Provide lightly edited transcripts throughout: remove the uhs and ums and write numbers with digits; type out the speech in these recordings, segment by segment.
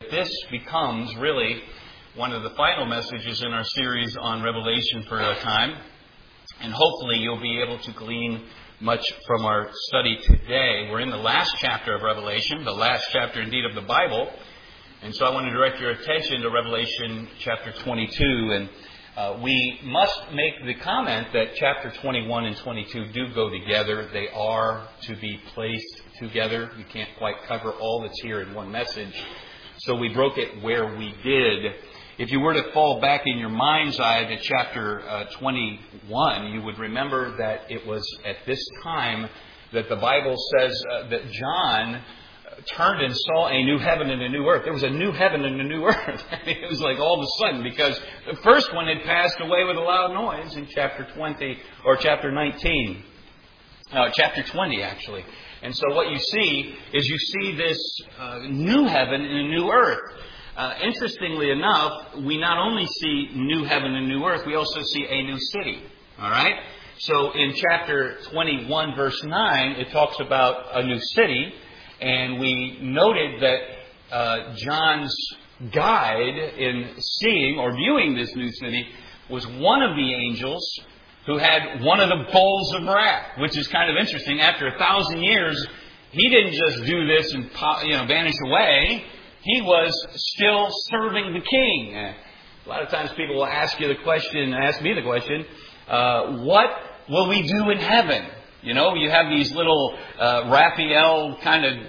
this becomes really one of the final messages in our series on Revelation for a time. And hopefully you'll be able to glean much from our study today. We're in the last chapter of Revelation, the last chapter indeed of the Bible. And so I want to direct your attention to Revelation chapter 22. And we must make the comment that chapter 21 and 22 do go together. They are to be placed together. You can't quite cover all that's here in one message. So we broke it where we did. If you were to fall back in your mind's eye to chapter 21, you would remember that it was at this time that the Bible says that John turned and saw a new heaven and a new earth. There was a new heaven and a new earth. It was like all of a sudden, because the first one had passed away with a loud noise in chapter 20 or chapter 19. Chapter 20, actually. And so what you see is you see this new heaven and a new earth. Interestingly enough, we not only see new heaven and new earth, we also see a new city. All right? So in chapter 21, verse 9, it talks about a new city. And we noted that John's guide in seeing or viewing this new city was one of the angels who had one of the bowls of wrath, which is kind of interesting. After 1,000 years, he didn't just do this and vanish away. He was still serving the king. A lot of times people will ask me the question, what will we do in heaven? You know, you have these little Raphael kind of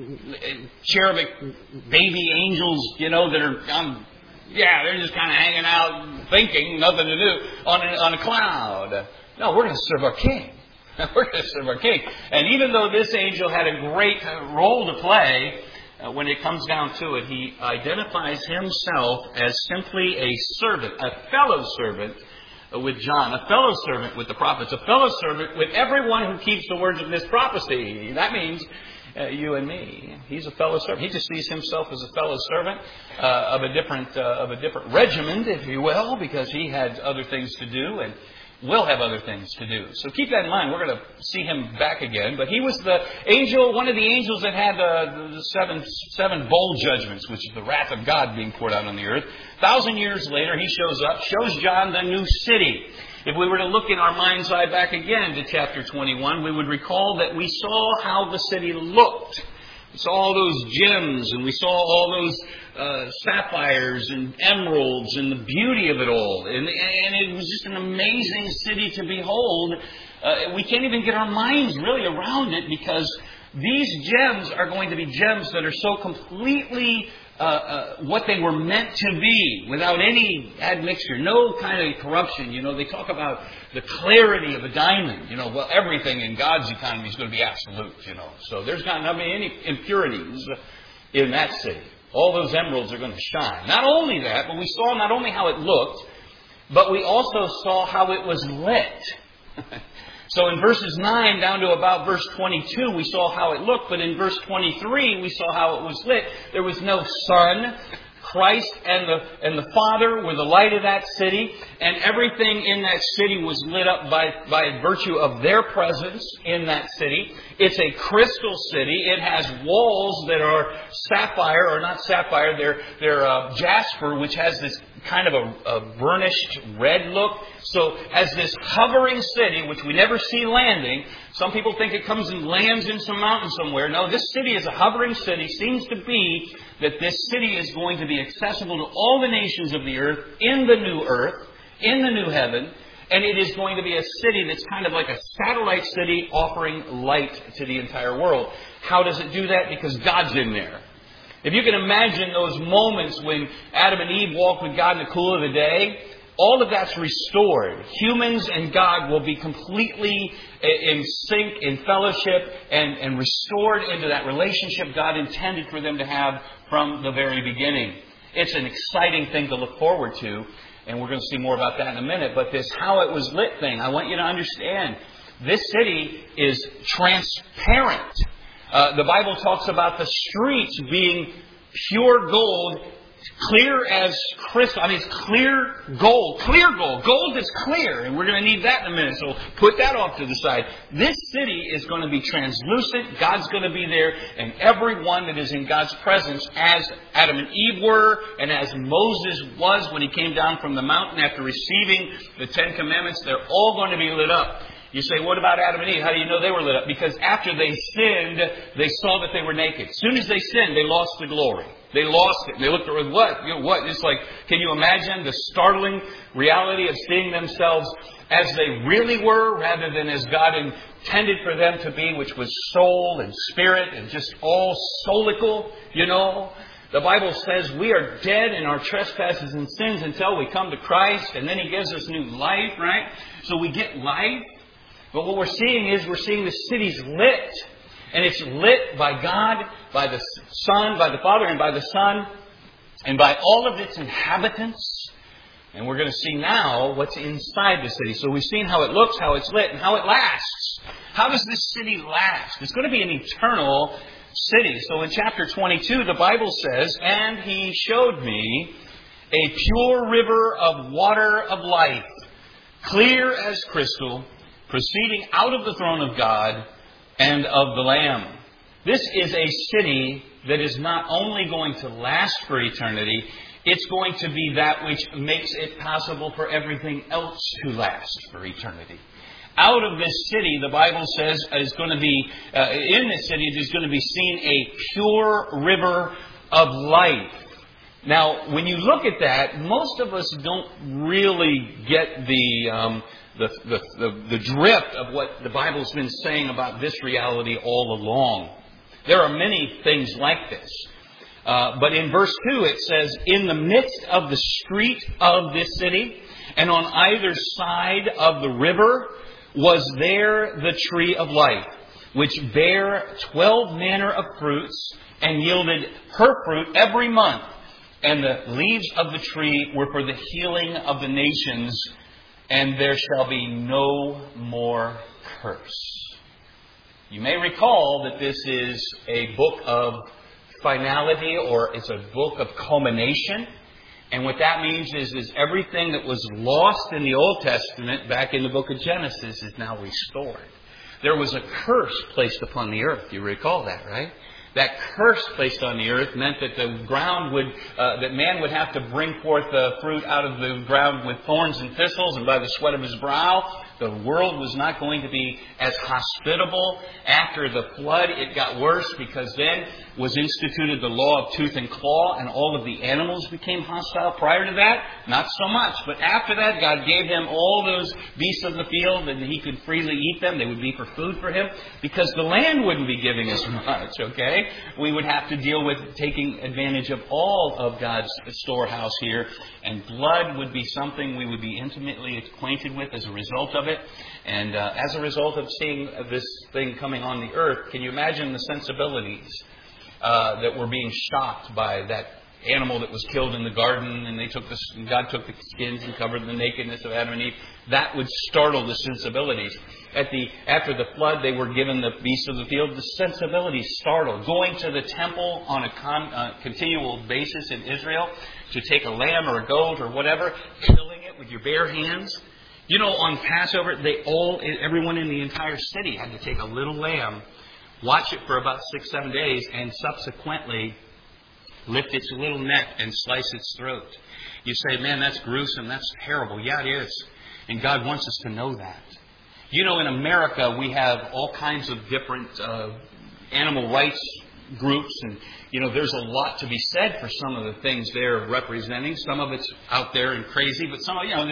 cherubic baby angels, that are, they're just kind of hanging out, thinking, nothing to do, on a cloud. No, we're going to serve our king. We're going to serve our king. And even though this angel had a great role to play, when it comes down to it, he identifies himself as simply a servant, a fellow servant with John, a fellow servant with the prophets, a fellow servant with everyone who keeps the words of this prophecy. That means you and me. He's a fellow servant. He just sees himself as a fellow servant of a different regiment, if you will, because he had other things to do and will have other things to do. So keep that in mind. We're going to see him back again. But he was the angel, one of the angels that had the seven bowl judgments, which is the wrath of God being poured out on the earth. 1,000 years later, he shows up, shows John the new city. If we were to look in our mind's eye back again to chapter 21, we would recall that we saw how the city looked. We saw all those gems, and we saw all those sapphires and emeralds and the beauty of it all. And it was just an amazing city to behold. We can't even get our minds really around it, because these gems are going to be gems that are so completely what they were meant to be, without any admixture, no kind of corruption. They talk about the clarity of a diamond. Well, everything in God's economy is going to be absolute, So there's not going to be any impurities in that city. All those emeralds are going to shine. Not only that, but we saw not only how it looked, but we also saw how it was lit. So in verses 9 down to about verse 22, we saw how it looked. But in verse 23, we saw how it was lit. There was no sun. Christ and the Father were the light of that city. And everything in that city was lit up by virtue of their presence in that city. It's a crystal city. It has walls that are sapphire, or not sapphire. They're jasper, which has this kind of a burnished red look. So as this hovering city, which we never see landing, some people think it comes and lands in some mountain somewhere. No, this city is a hovering city. Seems to be that this city is going to be accessible to all the nations of the earth in the new earth, in the new heaven. And it is going to be a city that's kind of like a satellite city offering light to the entire world. How does it do that? Because God's in there. If you can imagine those moments when Adam and Eve walked with God in the cool of the day, all of that's restored. Humans and God will be completely in sync, in fellowship, and restored into that relationship God intended for them to have from the very beginning. It's an exciting thing to look forward to, and we're going to see more about that in a minute. But this how it was lit thing, I want you to understand, this city is transparent. The Bible talks about the streets being pure gold, clear as crystal. I mean, it's clear gold. Clear gold. Gold that's clear. And we're going to need that in a minute. So put that off to the side. This city is going to be translucent. God's going to be there. And everyone that is in God's presence, as Adam and Eve were, and as Moses was when he came down from the mountain after receiving the Ten Commandments, they're all going to be lit up. You say, what about Adam and Eve? How do you know they were lit up? Because after they sinned, they saw that they were naked. As soon as they sinned, they lost the glory. They lost it. They looked at what? What? It's like, can you imagine the startling reality of seeing themselves as they really were rather than as God intended for them to be, which was soul and spirit and just all soulical, you know? The Bible says we are dead in our trespasses and sins until we come to Christ, and then He gives us new life, right? So we get life. But what we're seeing is the city's lit. And it's lit by God, by the Son, by the Father, and by the Son, and by all of its inhabitants. And we're going to see now what's inside the city. So we've seen how it looks, how it's lit, and how it lasts. How does this city last? It's going to be an eternal city. So in chapter 22, the Bible says, "And He showed me a pure river of water of life, clear as crystal, proceeding out of the throne of God and of the Lamb." This is a city that is not only going to last for eternity, it's going to be that which makes it possible for everything else to last for eternity. Out of this city, the Bible says, is going to be, in this city, there's going to be seen a pure river of life. Now, when you look at that, most of us don't really get the drift of what the Bible's been saying about this reality all along. There are many things like this. But in verse 2 it says, "In the midst of the street of this city, and on either side of the river, was there the tree of life, which bare 12 manner of fruits, and yielded her fruit every month. And the leaves of the tree were for the healing of the nations, and there shall be no more curse." You may recall that this is a book of finality, or it's a book of culmination. And what that means is everything that was lost in the Old Testament back in the book of Genesis is now restored. There was a curse placed upon the earth. You recall that, right? That curse placed on the earth meant that the ground would, that man would have to bring forth the fruit out of the ground with thorns and thistles and by the sweat of his brow. The world was not going to be as hospitable. After the flood, it got worse because then was instituted the law of tooth and claw, and all of the animals became hostile. Prior to that, not so much. But after that, God gave him all those beasts of the field, and he could freely eat them. They would be for food for him because the land wouldn't be giving as much, okay? We would have to deal with taking advantage of all of God's storehouse here, and blood would be something we would be intimately acquainted with as a result of it. And as a result of seeing this thing coming on the earth, can you imagine the sensibilities that were being shocked by that animal that was killed in the garden, and God took the skins and covered the nakedness of Adam and Eve? That would startle the sensibilities. After the flood, they were given the beasts of the field. The sensibilities startled. Going to the temple on a continual basis in Israel to take a lamb or a goat or whatever, killing it with your bare hands. You know, on Passover, everyone in the entire city had to take a little lamb, watch it for about 6-7 days, and subsequently lift its little neck and slice its throat. You say, man, that's gruesome, that's terrible. Yeah, it is. And God wants us to know that. You know, in America, we have all kinds of different animal rights groups, and you know, there's a lot to be said for some of the things they're representing. Some of it's out there and crazy, but some of, you know,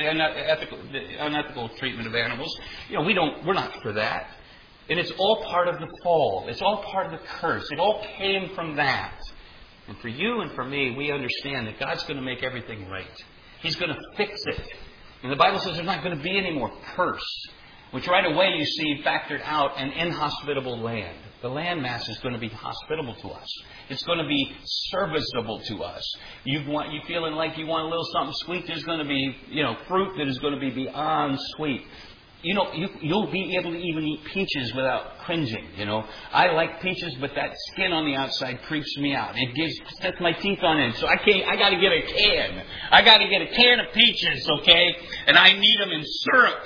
the unethical treatment of animals, you know, we're not for that. And it's all part of the fall. It's all part of the curse. It all came from that. And for you and for me, we understand that God's going to make everything right. He's going to fix it. And the Bible says there's not going to be any more curse, which right away you see factored out an inhospitable land. The landmass is going to be hospitable to us. It's going to be serviceable to us. You feeling like you want a little something sweet, there's going to be, you know, fruit that is going to be beyond sweet. you'll be able to even eat peaches without cringing, I like peaches, but that skin on the outside creeps me out. Sets my teeth on end. So I got to get a can. I got to get a can of peaches, okay? And I need them in syrup.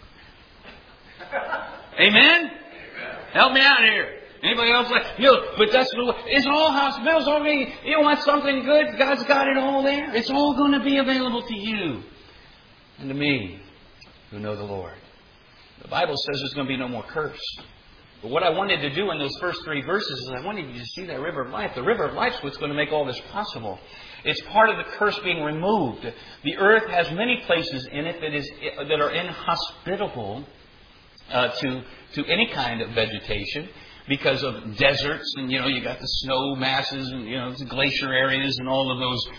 Amen? Help me out here. Anybody else but that's it's all hospitals already. You want something good? God's got it all there. It's all going to be available to you and to me who know the Lord. The Bible says there's going to be no more curse. But what I wanted to do in those first 3 verses is I wanted you to see that river of life. The river of life is what's going to make all this possible. It's part of the curse being removed. The earth has many places in it that are inhospitable to any kind of vegetation, because of deserts, and you got the snow masses, and the glacier areas, and all of those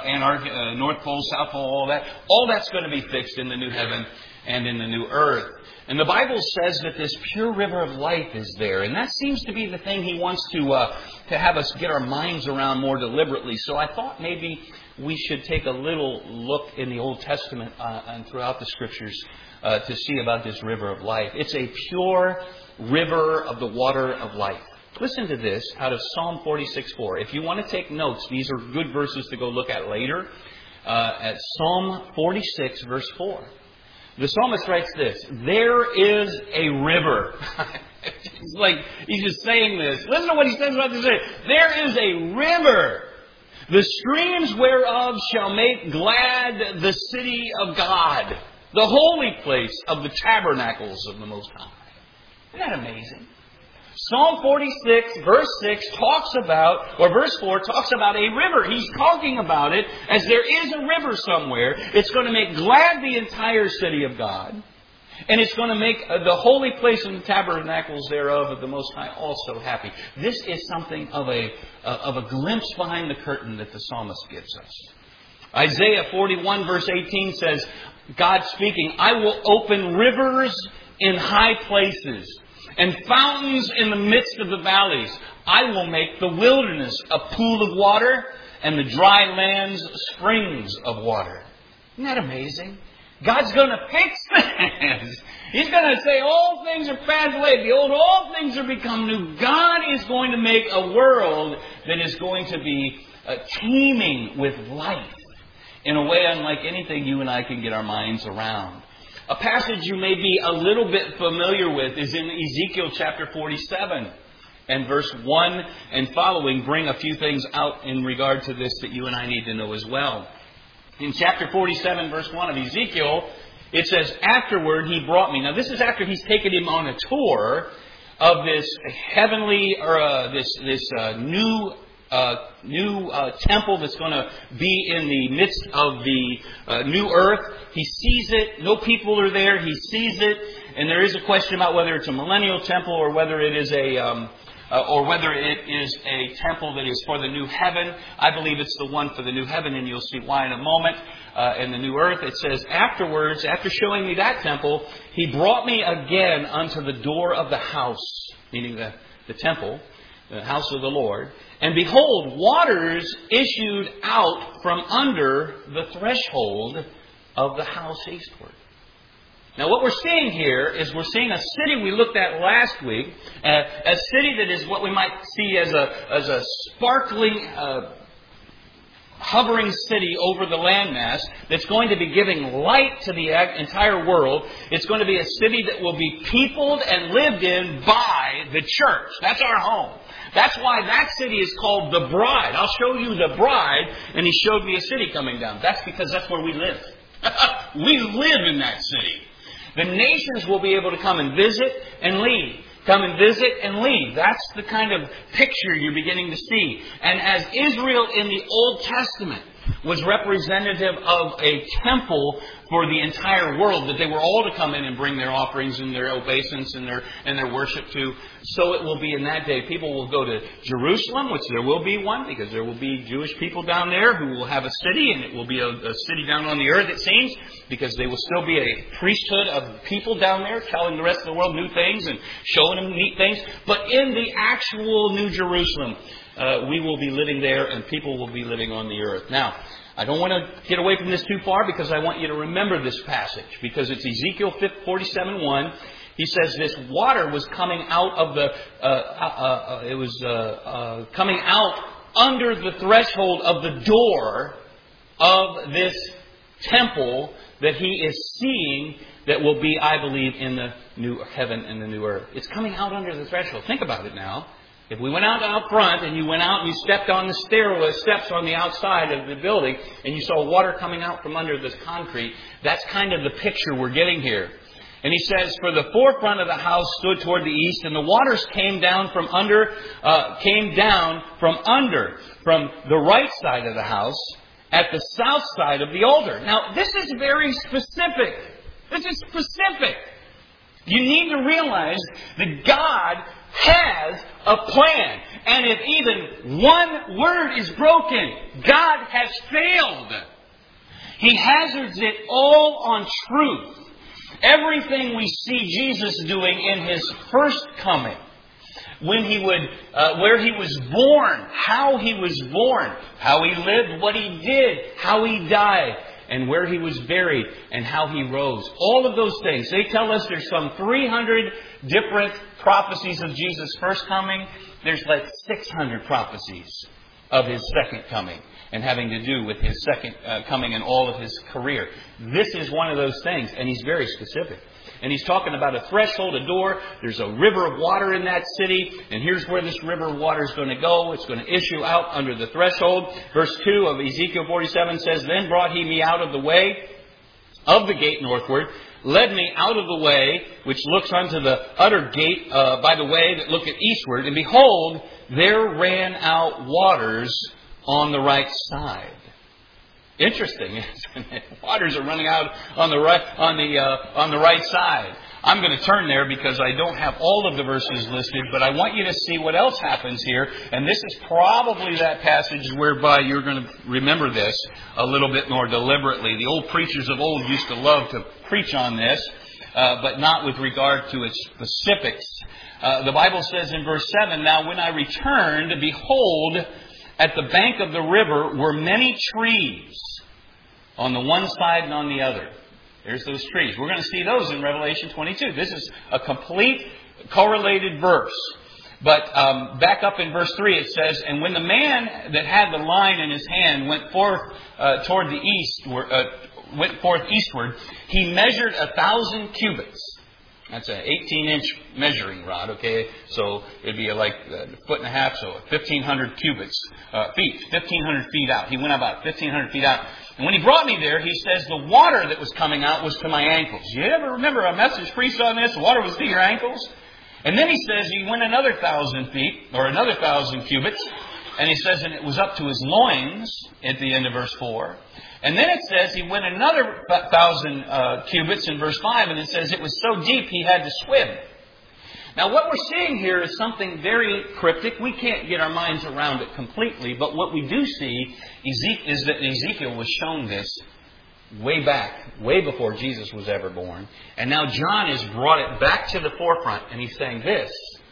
North Pole, South Pole, all that. All that's going to be fixed in the new heaven and in the new earth. And the Bible says that this pure river of life is there, and that seems to be the thing He wants to have us get our minds around more deliberately. So I thought maybe we should take a little look in the Old Testament and throughout the Scriptures to see about this river of life. It's a pure river of the water of life. Listen to this out of Psalm 46:4. If you want to take notes, these are good verses to go look at later. At Psalm 46, verse 4. The psalmist writes this: there is a river. It's like he's just saying this. Listen to what he says about this river. There is a river, the streams whereof shall make glad the city of God, the holy place of the tabernacles of the Most High. Isn't that amazing? Psalm 46, verse 6 verse 4 talks about a river. He's talking about it as there is a river somewhere. It's going to make glad the entire city of God. And it's going to make the holy place and the tabernacles thereof of the Most High also happy. This is something of a glimpse behind the curtain that the psalmist gives us. Isaiah 41, verse 18 says, God speaking, I will open rivers in high places and fountains in the midst of the valleys. I will make the wilderness a pool of water and the dry lands springs of water. Isn't that amazing? God's going to fix things. He's going to say all things are passed away. Behold, all things are become new. God is going to make a world that is going to be teeming with life in a way unlike anything you and I can get our minds around. A passage you may be a little bit familiar with is in Ezekiel chapter 47. And verse 1 and following bring a few things out in regard to this that you and I need to know as well. In chapter 47, verse 1 of Ezekiel, it says, afterward he brought me. Now this is after he's taken him on a tour of this heavenly, or this new temple that's going to be in the midst of the new earth. He sees it. No people are there. He sees it. And there is a question about whether it's a millennial temple or whether it is a temple that is for the new heaven. I believe it's the one for the new heaven, and you'll see why in a moment. In the new earth, it says, afterwards, after showing me that temple, he brought me again unto the door of the house, meaning the temple, the house of the Lord. And behold, waters issued out from under the threshold of the house eastward. Now what we're seeing here is we're seeing a city we looked at last week, a city that is what we might see as a sparkling, hovering city over the landmass that's going to be giving light to the entire world. It's going to be a city that will be peopled and lived in by the church. That's our home. That's why that city is called the bride. I'll show you the bride, and he showed me a city coming down. That's because that's where we live. We live in that city. The nations will be able to come and visit and leave. Come and visit and leave. That's the kind of picture you're beginning to see. And as Israel in the Old Testament was representative of a temple for the entire world, that they were all to come in and bring their offerings and their obeisance and their worship to, so it will be in that day. People will go to Jerusalem, which there will be one, because there will be Jewish people down there who will have a city, and it will be a city down on the earth, it seems, because they will still be a priesthood of people down there telling the rest of the world new things and showing them neat things. But in the actual New Jerusalem, we will be living there and people will be living on the earth. Now, I don't want to get away from this too far because I want you to remember this passage because it's Ezekiel 47:1. He says this water was coming out of the, coming out under the threshold of the door of this temple that he is seeing that will be, I believe, in the new heaven and the new earth. It's coming out under the threshold. Think about it now. If we went out front and you went out and you stepped on the stairway steps on the outside of the building and you saw water coming out from under this concrete, that's kind of the picture we're getting here. And he says, for the forefront of the house stood toward the east, and the waters came down from the right side of the house at the south side of the altar. Now, this is very specific. This is specific. You need to realize that God has a plan. And if even one word is broken, God has failed. He hazards it all on truth. Everything we see Jesus doing in His first coming, when He would, where He was born, how He was born, how He lived, what He did, how He died, and where He was buried, and how He rose. All of those things. They tell us there's some 300 different prophecies of Jesus' first coming. There's like 600 prophecies of His second coming, and having to do with His second coming and all of His career. This is one of those things, and He's very specific. And He's talking about a threshold, a door. There's a river of water in that city, and here's where this river of water is going to go. It's going to issue out under the threshold. Verse 2 of Ezekiel 47 says, Then brought He me out of the way of the gate northward, led me out of the way, which looks unto the utter gate by the way that looketh eastward, and behold, there ran out waters on the right side. Interesting, isn't it? Waters are running out on the right side. I'm going to turn there because I don't have all of the verses listed, but I want you to see what else happens here. And this is probably that passage whereby you're going to remember this a little bit more deliberately. The old preachers of old used to love to preach on this, but not with regard to its specifics. The Bible says in verse 7, Now when I returned, behold, at the bank of the river were many trees on the one side and on the other. There's those trees. We're going to see those in Revelation 22. This is a complete correlated verse. But back up in verse 3 it says, And when the man that had the line in his hand went forth toward the east, went forth eastward, he measured 1,000 cubits. That's an 18-inch measuring rod, okay? So it'd be like a foot and a half, so 1,500 feet, 1,500 feet out. He went about 1,500 feet out. And when he brought me there, he says the water that was coming out was to my ankles. You ever remember a message preached on this? The water was to your ankles? And then he says he went another 1,000 feet, or another 1,000 cubits. And he says, and it was up to his loins at the end of verse 4. And then it says he went another 1,000 cubits in verse 5, and it says it was so deep he had to swim. Now what we're seeing here is something very cryptic. We can't get our minds around it completely, but what we do see is that Ezekiel was shown this way back, way before Jesus was ever born. And now John has brought it back to the forefront, and he's saying this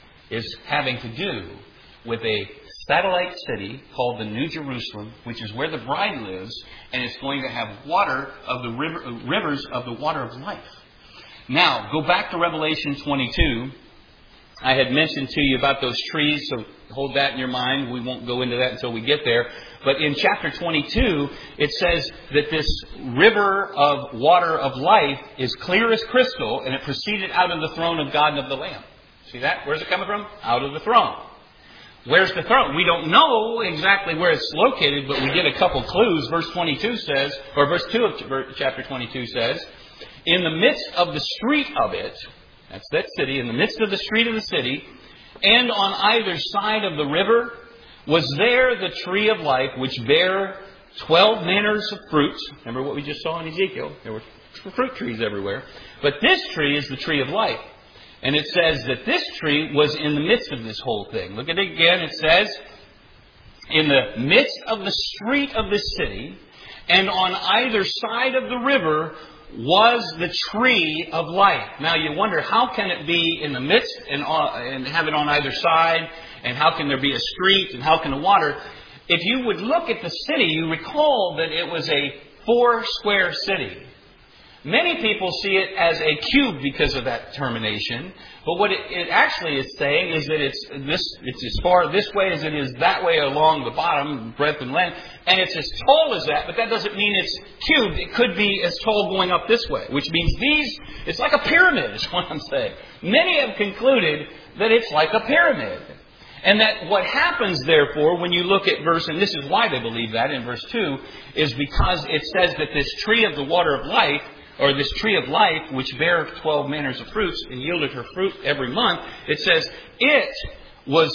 is having to do with a satellite city called the New Jerusalem, which is where the bride lives, and it's going to have water of the rivers of the water of life. Now, go back to Revelation 22. I had mentioned to you about those trees, so hold that in your mind. We won't go into that until we get there. But in chapter 22, it says that this river of water of life is clear as crystal, and it proceeded out of the throne of God and of the Lamb. See that? Where's it coming from? Out of the throne. Where's the throne? We don't know exactly where it's located, but we get a couple clues. Verse 22 says, or verse 2 of chapter 22 says, In the midst of the street of it, that's that city, in the midst of the street of the city, and on either side of the river, was there the tree of life, which bare 12 manners of fruits. Remember what we just saw in Ezekiel? There were fruit trees everywhere. But this tree is the tree of life. And it says that this tree was in the midst of this whole thing. Look at it again. It says, in the midst of the street of the city, and on either side of the river, was the tree of life. Now you wonder, how can it be in the midst and have it on either side and how can there be a street, and how can the water... If you would look at the city, you recall that it was a 4-square city. Many people see it as a cube because of that termination. But what it actually is saying is that it's as far this way as it is that way along the bottom, breadth and length. And it's as tall as that, but that doesn't mean it's cubed. It could be as tall going up this way, which means it's like a pyramid is what I'm saying. Many have concluded that it's like a pyramid. And that what happens, therefore, when you look at verse, and this is why they believe that in verse 2, is because it says that this tree of the water of life, or this tree of life, which bare 12 manners of fruits and yielded her fruit every month, it says it was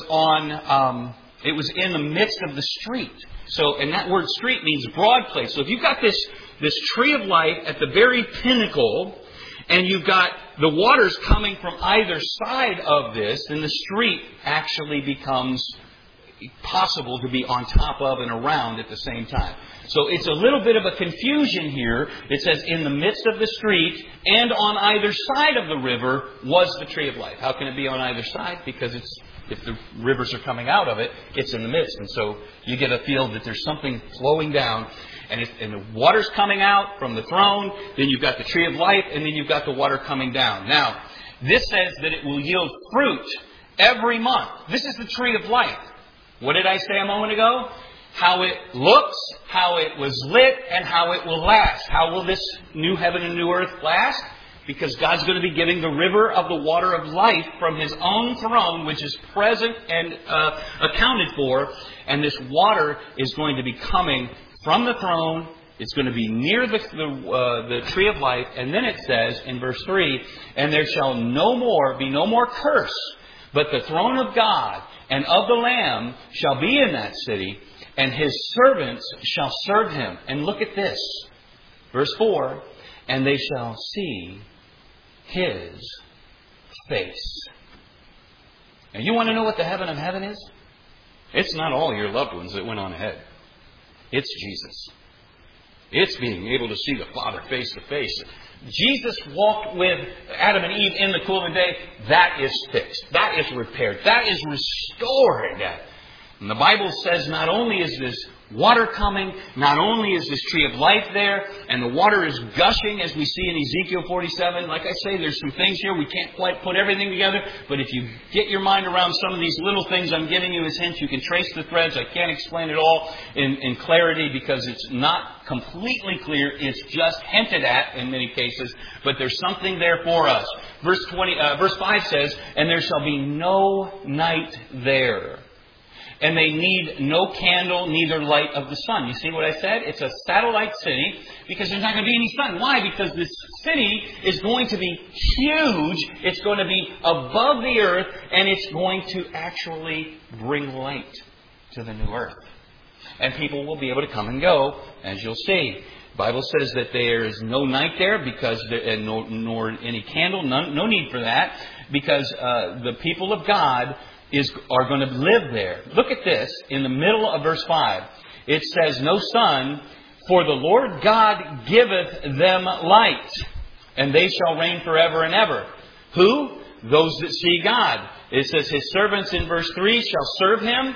in the midst of the street. So, and that word street means broad place. So if you've got this tree of life at the very pinnacle, and you've got the waters coming from either side of this, then the street actually becomes possible to be on top of and around at the same time. So it's a little bit of a confusion here. It says in the midst of the street and on either side of the river was the tree of life. How can it be on either side? Because if the rivers are coming out of it, it's in the midst. And so you get a feel that there's something flowing down. And the water's coming out from the throne. Then you've got the tree of life. And then you've got the water coming down. Now, this says that it will yield fruit every month. This is the tree of life. What did I say a moment ago? How it looks, how it was lit, and how it will last. How will this new heaven and new earth last? Because God's going to be giving the river of the water of life from His own throne, which is present and accounted for. And this water is going to be coming from the throne. It's going to be near the tree of life. And then it says in verse 3, and there shall be no more curse, but the throne of God and of the Lamb shall be in that city, and His servants shall serve Him. And look at this. Verse 4, and they shall see His face. Now you want to know what the heaven of heaven is? It's not all your loved ones that went on ahead. It's Jesus. It's being able to see the Father face to face. Jesus walked with Adam and Eve in the cool of the day. That is fixed. That is repaired. That is restored. And the Bible says not only is this water coming, not only is this tree of life there, and the water is gushing as we see in Ezekiel 47. Like I say, there's some things here we can't quite put everything together. But if you get your mind around some of these little things I'm giving you as hints, you can trace the threads. I can't explain it all in clarity because it's not completely clear. It's just hinted at in many cases. But there's something there for us. Verse 5 says, and there shall be no night there. And they need no candle, neither light of the sun. You see what I said? It's a satellite city because there's not going to be any sun. Why? Because this city is going to be huge. It's going to be above the earth. And it's going to actually bring light to the new earth. And people will be able to come and go, as you'll see. The Bible says that there is no night there because nor any candle. No need for that. Because the people of God are going to live there. Look at this in the middle of verse 5. It says, no sun, for the Lord God giveth them light, and they shall reign forever and ever. Who? Those that see God. It says His servants in verse 3 shall serve Him,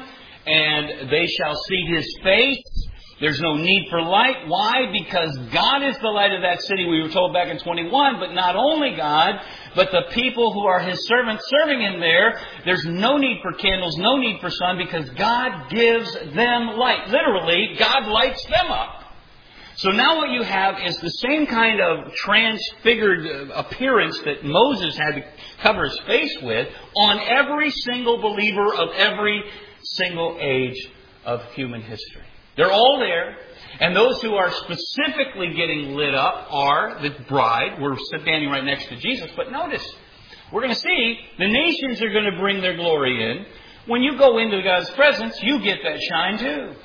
and they shall see His face. There's no need for light. Why? Because God is the light of that city, we were told back in 21. But not only God, but the people who are His servants serving Him there. There's no need for candles, no need for sun, because God gives them light. Literally, God lights them up. So now what you have is the same kind of transfigured appearance that Moses had to cover his face with on every single believer of every single age of human history. They're all there. And those who are specifically getting lit up are the bride. We're standing right next to Jesus. But notice, we're going to see the nations are going to bring their glory in. When you go into God's presence, you get that shine too.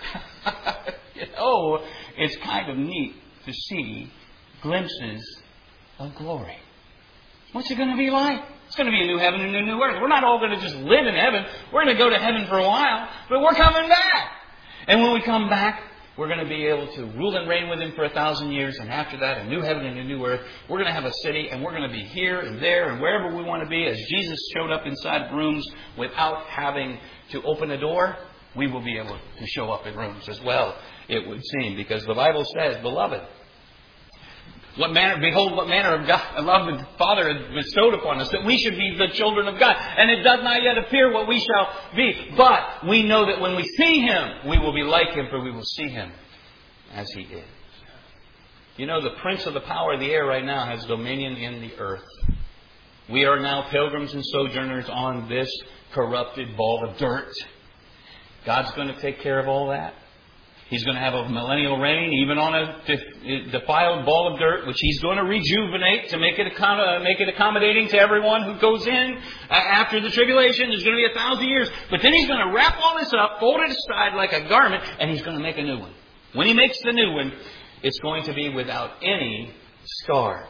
It's kind of neat to see glimpses of glory. What's it going to be like? It's going to be a new heaven and a new earth. We're not all going to just live in heaven. We're going to go to heaven for a while, but we're coming back. And when we come back, We're going to be able to rule and reign with Him for 1,000 years. And after that, a new heaven and a new earth. We're going to have a city, and we're going to be here and there and wherever we want to be. As Jesus showed up inside rooms without having to open a door, we will be able to show up in rooms as well, it would seem. Because the Bible says, beloved, behold, what manner of God, love the Father has bestowed upon us, that we should be the children of God. And it does not yet appear what we shall be. But we know that when we see Him, we will be like Him, for we will see Him as He is. You know, the prince of the power of the air right now has dominion in the earth. We are now pilgrims and sojourners on this corrupted ball of dirt. God's going to take care of all that. He's going to have a millennial reign, even on a defiled ball of dirt, which He's going to rejuvenate to make it accommodating to everyone who goes in after the tribulation. There's going to be 1,000 years. But then He's going to wrap all this up, fold it aside like a garment, and He's going to make a new one. When He makes the new one, it's going to be without any scars.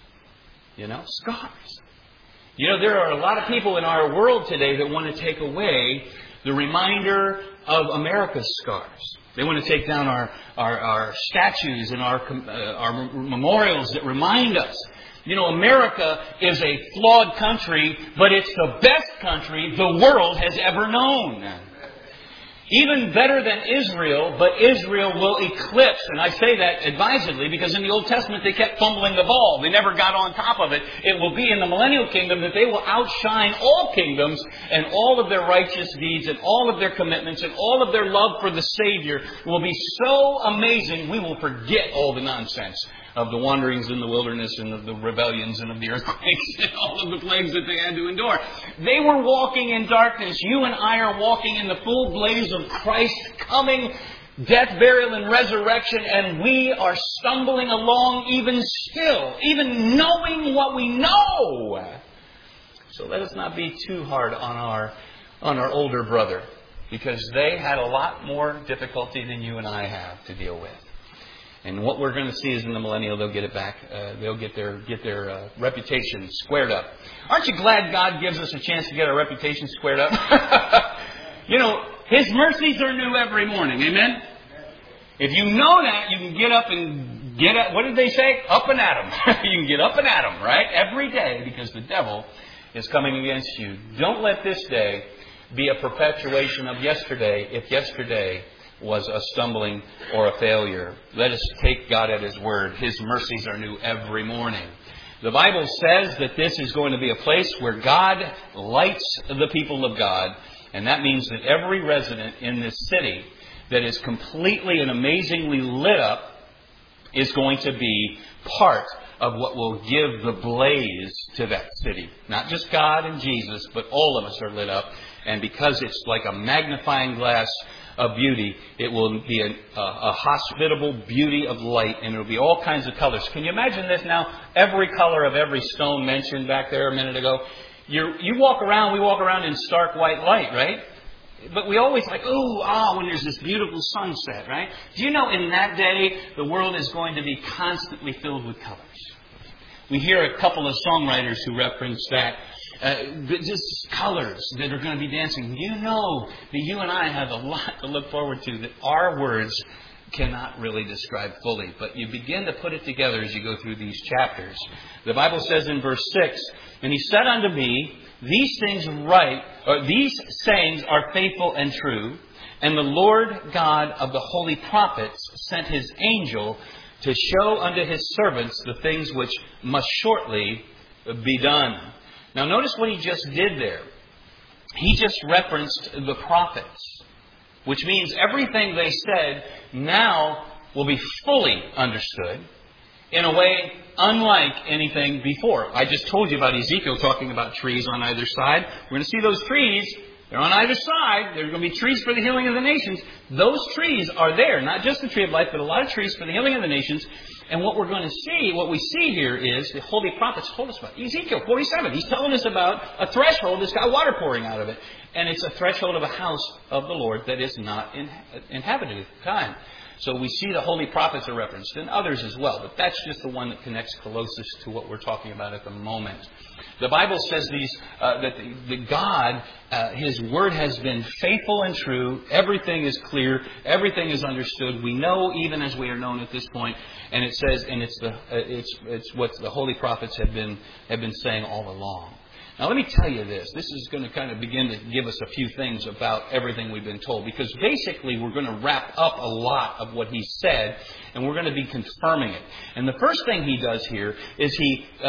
You know, scars. You know, there are a lot of people in our world today that want to take away the reminder of America's scars. They want to take down our statues and our memorials that remind us. You know, America is a flawed country, but it's the best country the world has ever known. Even better than Israel, but Israel will eclipse. And I say that advisedly because in the Old Testament they kept fumbling the ball. They never got on top of it. It will be in the millennial kingdom that they will outshine all kingdoms, and all of their righteous deeds and all of their commitments and all of their love for the Savior will be so amazing we will forget all the nonsense of the wanderings in the wilderness and of the rebellions and of the earthquakes and all of the plagues that they had to endure. They were walking in darkness. You and I are walking in the full blaze of Christ's coming death, burial, and resurrection, and we are stumbling along even still, even knowing what we know. So let us not be too hard on our older brother, because they had a lot more difficulty than you and I have to deal with. And what we're going to see is in the millennial, they'll get it back. They'll get their reputation squared up. Aren't you glad God gives us a chance to get our reputation squared up? You know, His mercies are new every morning. Amen? If you know that, you can get up and get at, what did they say? Up and at 'em. You can get up and at 'em, right? Every day, because the devil is coming against you. Don't let this day be a perpetuation of yesterday, if yesterday was a stumbling or a failure. Let us take God at His word. His mercies are new every morning. The Bible says that this is going to be a place where God lights the people of God. And that means that every resident in this city that is completely and amazingly lit up is going to be part of what will give the blaze to that city. Not just God and Jesus, but all of us are lit up. And because it's like a magnifying glass of beauty, it will be a hospitable beauty of light, and it will be all kinds of colors. Can you imagine this now? Every color of every stone mentioned back there a minute ago. We walk around in stark white light, right? But we always when there's this beautiful sunset, right? Do you know in that day, the world is going to be constantly filled with colors? We hear a couple of songwriters who reference that. Just colors that are going to be dancing. You know that you and I have a lot to look forward to that our words cannot really describe fully. But you begin to put it together as you go through these chapters. The Bible says in verse 6, "And He said unto me, these sayings are faithful and true. And the Lord God of the holy prophets sent His angel to show unto His servants the things which must shortly be done." Now notice what he just did there. He just referenced the prophets, which means everything they said now will be fully understood in a way unlike anything before. I just told you about Ezekiel talking about trees on either side. We're going to see those trees. They're on either side. There's going to be trees for the healing of the nations. Those trees are there. Not just the tree of life, but a lot of trees for the healing of the nations. And what we're going to see, what we see here is the holy prophets told us about. Ezekiel 47, he's telling us about a threshold that's got water pouring out of it. And it's a threshold of a house of the Lord that is not inhabited at the time. So we see the holy prophets are referenced, and others as well. But that's just the one that connects closest to what we're talking about at the moment. The Bible says that God, His Word has been faithful and true. Everything is clear. Everything is understood. We know even as we are known at this point. And it says, and it's what the holy prophets have been saying all along. Now, let me tell you this. This is going to kind of begin to give us a few things about everything we've been told. Because basically, we're going to wrap up a lot of what He said, and we're going to be confirming it. And the first thing He does here is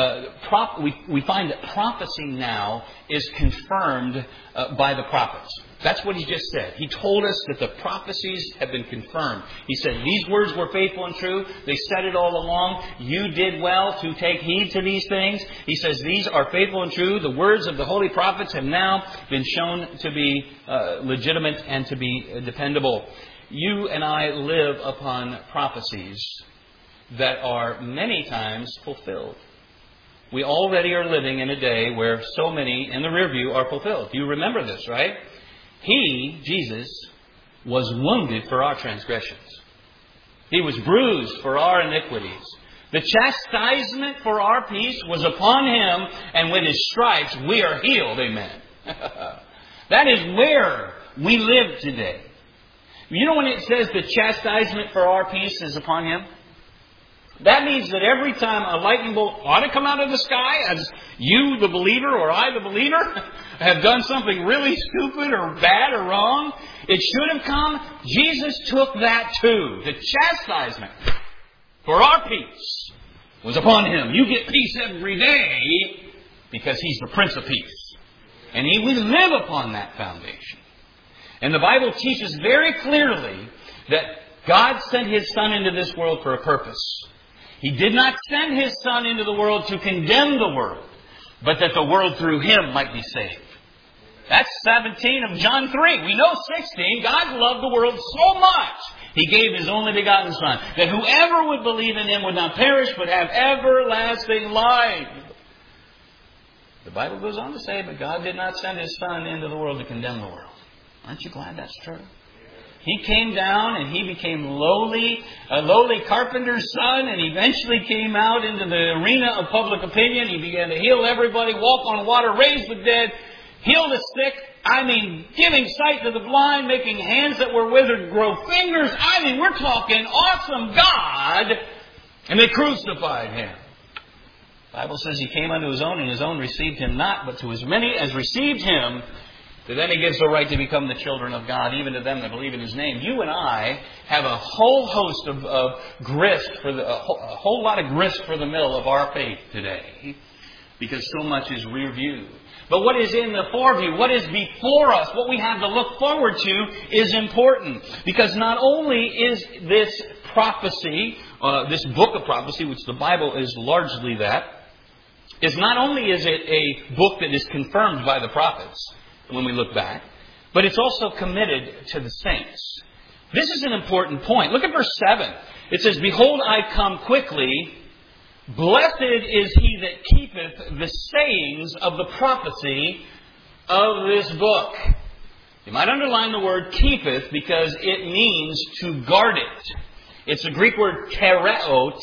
we find that prophecy now is confirmed by the prophets. That's what He just said. He told us that the prophecies have been confirmed. He said, these words were faithful and true. They said it all along. You did well to take heed to these things. He says, these are faithful and true. The words of the holy prophets have now been shown to be legitimate and to be dependable. You and I live upon prophecies that are many times fulfilled. We already are living in a day where so many in the rear view are fulfilled. You remember this, right? He, Jesus, was wounded for our transgressions. He was bruised for our iniquities. The chastisement for our peace was upon Him, and with His stripes we are healed. Amen. That is where we live today. You know when it says the chastisement for our peace is upon Him? That means that every time a lightning bolt ought to come out of the sky, as you, the believer, or I, the believer, have done something really stupid or bad or wrong, it should have come. Jesus took that too. The chastisement for our peace was upon Him. You get peace every day because He's the Prince of Peace. And we live upon that foundation. And the Bible teaches very clearly that God sent His Son into this world for a purpose. He did not send His Son into the world to condemn the world, but that the world through Him might be saved. That's 17 of John 3. We know 16. God loved the world so much, He gave His only begotten Son, that whoever would believe in Him would not perish, but have everlasting life. The Bible goes on to say, but God did not send His Son into the world to condemn the world. Aren't you glad that's true? He came down and He became a lowly carpenter's son, and eventually came out into the arena of public opinion. He began to heal everybody, walk on water, raise the dead, heal the sick. Giving sight to the blind, making hands that were withered grow fingers. We're talking awesome God. And they crucified Him. The Bible says He came unto His own, and His own received Him not, but to as many as received Him, to them He gives the right to become the children of God, even to them that believe in His name. You and I have a whole host of grist a whole lot of grist for the mill of our faith today, because so much is rear view. But what is in the foreview, what is before us, what we have to look forward to is important. Because not only is this prophecy, this book of prophecy, which the Bible is largely that, not only is it a book that is confirmed by the prophets, when we look back, but it's also committed to the saints. This is an important point. Look at verse 7. It says, behold, I come quickly. Blessed is he that keepeth the sayings of the prophecy of this book. You might underline the word keepeth because it means to guard it. It's a Greek word tereo,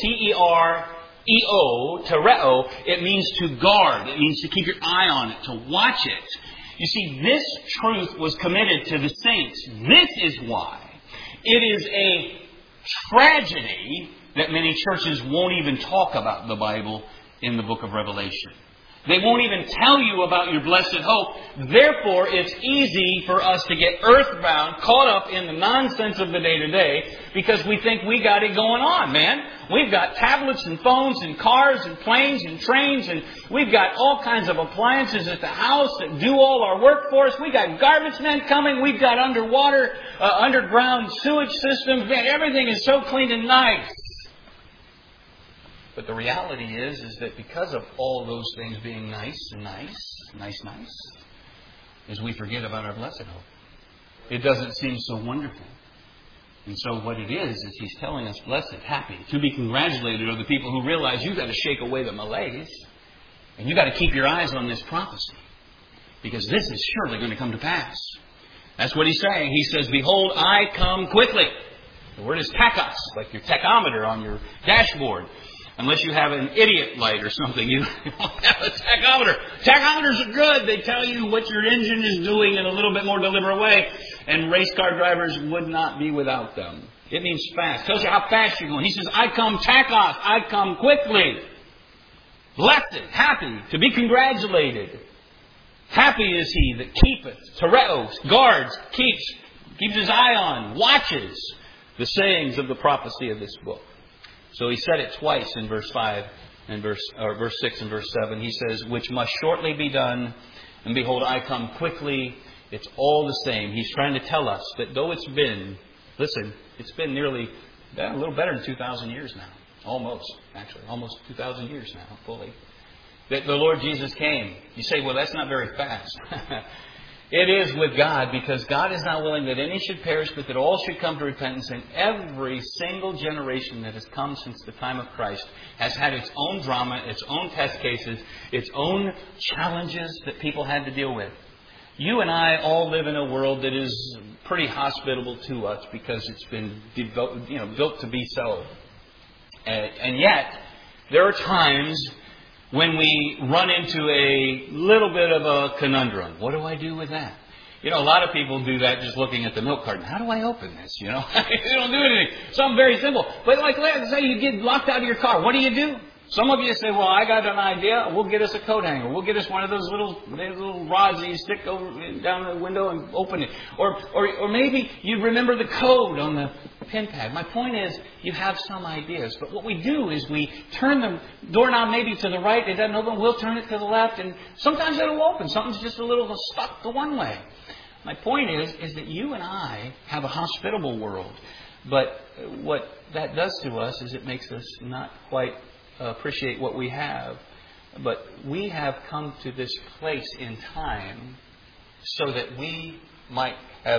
T-E-R-E-O, tereo. It means to guard. It means to keep your eye on it, to watch it. You see, this truth was committed to the saints. This is why it is a tragedy that many churches won't even talk about the Bible in the book of Revelation. They won't even tell you about your blessed hope. Therefore, it's easy for us to get earthbound, caught up in the nonsense of the day-to-day, because we think we got it going on, man. We've got tablets and phones and cars and planes and trains, and we've got all kinds of appliances at the house that do all our work for us. We've got garbage men coming. We've got underground sewage systems. Man, everything is so clean and nice. But the reality is that because of all those things being nice, is we forget about our blessed hope. It doesn't seem so wonderful. And so what it is He's telling us, blessed, happy, to be congratulated are the people who realize you've got to shake away the malaise. And you've got to keep your eyes on this prophecy. Because this is surely going to come to pass. That's what He's saying. He says, behold, I come quickly. The word is tachos, like your tachometer on your dashboard. Unless you have an idiot light or something, you don't have a tachometer. Tachometers are good. They tell you what your engine is doing in a little bit more deliberate way. And race car drivers would not be without them. It means fast. It tells you how fast you're going. He says, I come tachos. I come quickly. Blessed, happy, to be congratulated. Happy is he that keepeth, tereos, guards, keeps his eye on, watches the sayings of the prophecy of this book. So he said it twice in verse 5 and verse 6 and verse 7. He says, which must shortly be done, and behold, I come quickly. It's all the same. He's trying to tell us that though it's been nearly a little better than 2,000 years now. Almost 2,000 years now, fully. That the Lord Jesus came. You say, well, that's not very fast. It is with God, because God is not willing that any should perish, but that all should come to repentance. And every single generation that has come since the time of Christ has had its own drama, its own test cases, its own challenges that people had to deal with. You and I all live in a world that is pretty hospitable to us because it's been built to be so. And yet, there are times when we run into a little bit of a conundrum. What do I do with that? A lot of people do that just looking at the milk carton. How do I open this? They don't do anything. Something very simple. But let's say you get locked out of your car. What do? Some of you say, well, I got an idea. We'll get us a coat hanger. We'll get us one of those little rods that you stick down the window and open it. Or maybe you remember the code on the pin pad. My point is, you have some ideas. But what we do is we turn the doorknob maybe to the right. It doesn't open. We'll turn it to the left. And sometimes it'll open. Something's just a little stuck the one way. My point is that you and I have a hospitable world. But what that does to us is it makes us not quite appreciate what we have. But we have come to this place in time so that we might have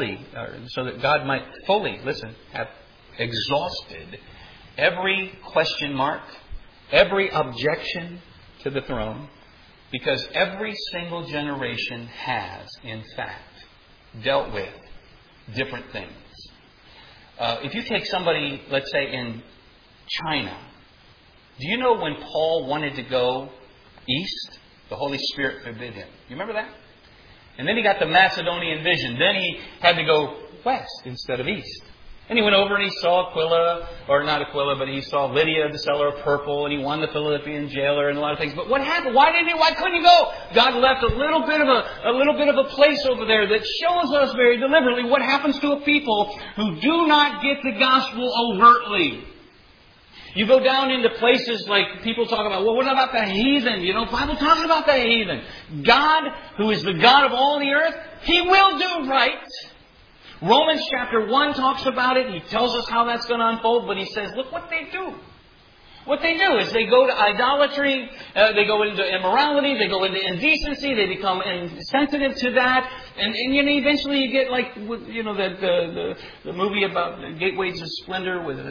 so that God might fully, have exhausted every question mark, every objection to the throne, because every single generation has, in fact, dealt with different things. If you take somebody, let's say in China, do you know when Paul wanted to go east, the Holy Spirit forbid him? You remember that? And then he got the Macedonian vision. Then he had to go west instead of east. And he went over and he saw Aquila, or not Aquila, but he saw Lydia, the seller of purple, and he won the Philippian jailer and a lot of things. But what happened? Why couldn't he go? God left a little bit of a place over there that shows us very deliberately what happens to a people who do not get the gospel overtly. You go down into places like people talk about, well, what about the heathen? The Bible talks about the heathen. God, who is the God of all the earth, He will do right. Romans chapter 1 talks about it. He tells us how that's going to unfold, but he says, look what they do. What they do is they go to idolatry, they go into immorality, they go into indecency, they become insensitive to that, and eventually you get like the movie about Gateways of Splendor with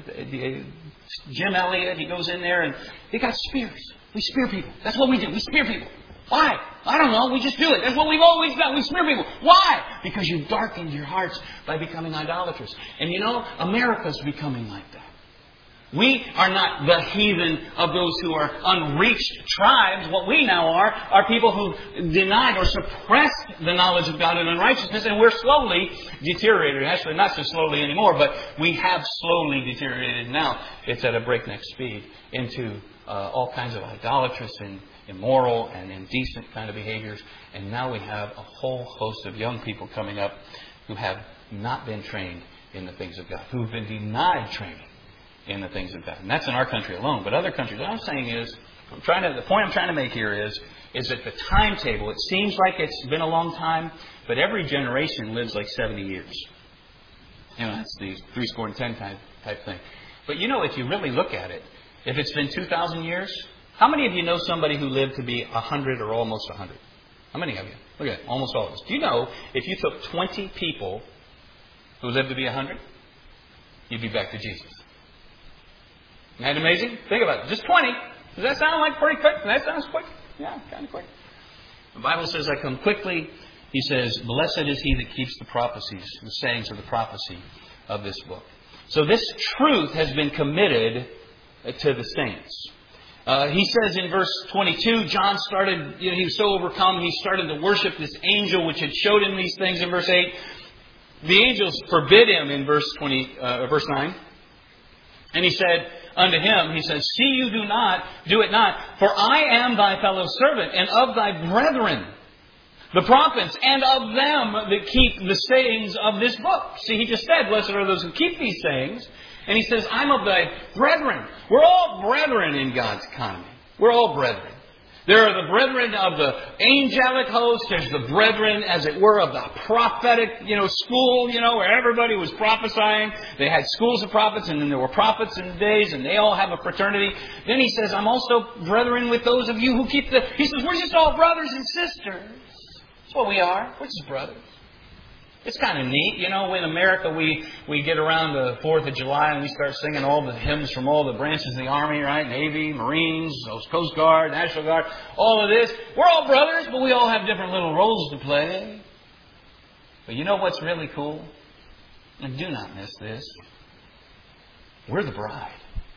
Jim Elliott. He goes in there and they got spears. We spear people. That's what we do. We spear people. Why? I don't know. We just do it. That's what we've always done. We spear people. Why? Because you've darkened your hearts by becoming idolaters. And America's becoming like that. We are not the heathen of those who are unreached tribes. What we now are people who denied or suppressed the knowledge of God in unrighteousness, and we're slowly deteriorated. Actually, not so slowly anymore, but we have slowly deteriorated now. It's at a breakneck speed into all kinds of idolatrous and immoral and indecent kind of behaviors. And now we have a whole host of young people coming up who have not been trained in the things of God, who've been denied training in the things of God. And that's in our country alone. But other countries, what I'm saying is, the point I'm trying to make here is that the timetable, it seems like it's been a long time, but every generation lives like 70 years. That's the 70 type thing. But if you really look at it, if it's been 2,000 years, how many of you know somebody who lived to be 100 or almost 100? How many of you? Look at it, almost all of us. Do you know if you took 20 people who lived to be 100, you'd be back to Jesus? Isn't that amazing? Think about it. Just 20. Does that sound like pretty quick? That sounds quick. Yeah, kind of quick. The Bible says, I come quickly. He says, blessed is he that keeps the prophecies, the sayings of the prophecy of this book. So this truth has been committed to the saints. He says in verse 22, John started, he was so overcome, he started to worship this angel which had showed him these things in verse 8. The angels forbid him in verse 9. And he said unto him, he says, see you do it not, for I am thy fellow servant, and of thy brethren, the prophets, and of them that keep the sayings of this book. See, he just said, blessed are those who keep these sayings. And he says, I'm of thy brethren. We're all brethren in God's economy. We're all brethren. There are the brethren of the angelic host. There's the brethren, as it were, of the prophetic, school, where everybody was prophesying. They had schools of prophets, and then there were prophets in the days, and they all have a fraternity. Then he says, I'm also brethren with those of you who keep he says, we're just all brothers and sisters. That's what we are. We're just brothers. It's kind of neat. In America we get around the 4th of July and we start singing all the hymns from all the branches of the Army, right? Navy, Marines, Coast Guard, National Guard, all of this. We're all brothers, but we all have different little roles to play. But you know what's really cool? And do not miss this. We're the bride.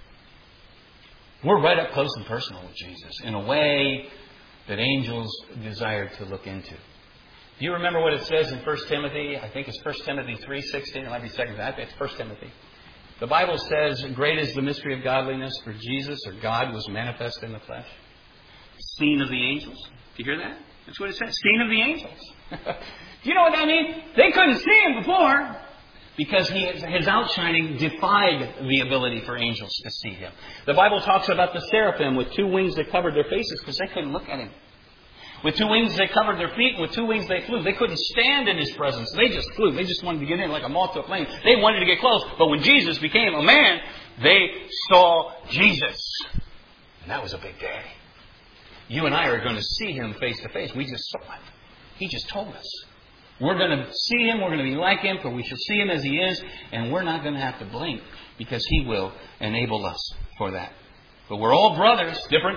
We're right up close and personal with Jesus in a way that angels desire to look into. Do you remember what it says in 1 Timothy? I think it's 1 Timothy 3:16. It might be 2 Timothy. I think it's 1 Timothy. The Bible says, great is the mystery of godliness, for Jesus, or God, was manifest in the flesh. Seen of the angels. Do you hear that? That's what it says. Seen of the angels. Do you know what that means? They couldn't see Him before because His outshining defied the ability for angels to see Him. The Bible talks about the seraphim with 2 wings that covered their faces because they couldn't look at Him. With 2 wings they covered their feet, and with 2 wings they flew. They couldn't stand in His presence. They just flew. They just wanted to get in like a moth to a flame. They wanted to get close. But when Jesus became a man, they saw Jesus. And that was a big day. You and I are going to see Him face to face. We just saw it. He just told us. We're going to see Him. We're going to be like Him, for we shall see Him as He is. And we're not going to have to blink because He will enable us for that. But we're all brothers, different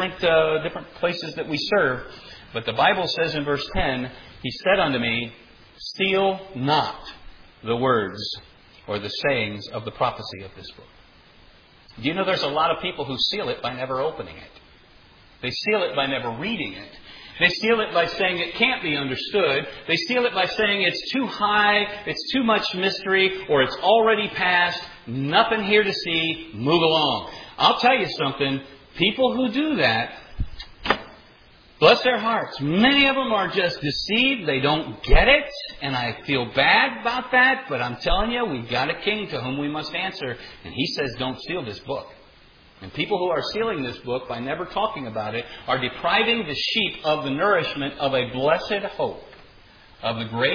places that we serve. But the Bible says in verse 10, He said unto me, seal not the words or the sayings of the prophecy of this book. Do you know there's a lot of people who seal it by never opening it? They seal it by never reading it. They seal it by saying it can't be understood. They seal it by saying it's too high, it's too much mystery, or it's already past, nothing here to see, move along. I'll tell you something, people who do that, bless their hearts, many of them are just deceived, they don't get it, and I feel bad about that, but I'm telling you, we've got a king to whom we must answer, and He says don't seal this book. And people who are sealing this book by never talking about it are depriving the sheep of the nourishment of a blessed hope of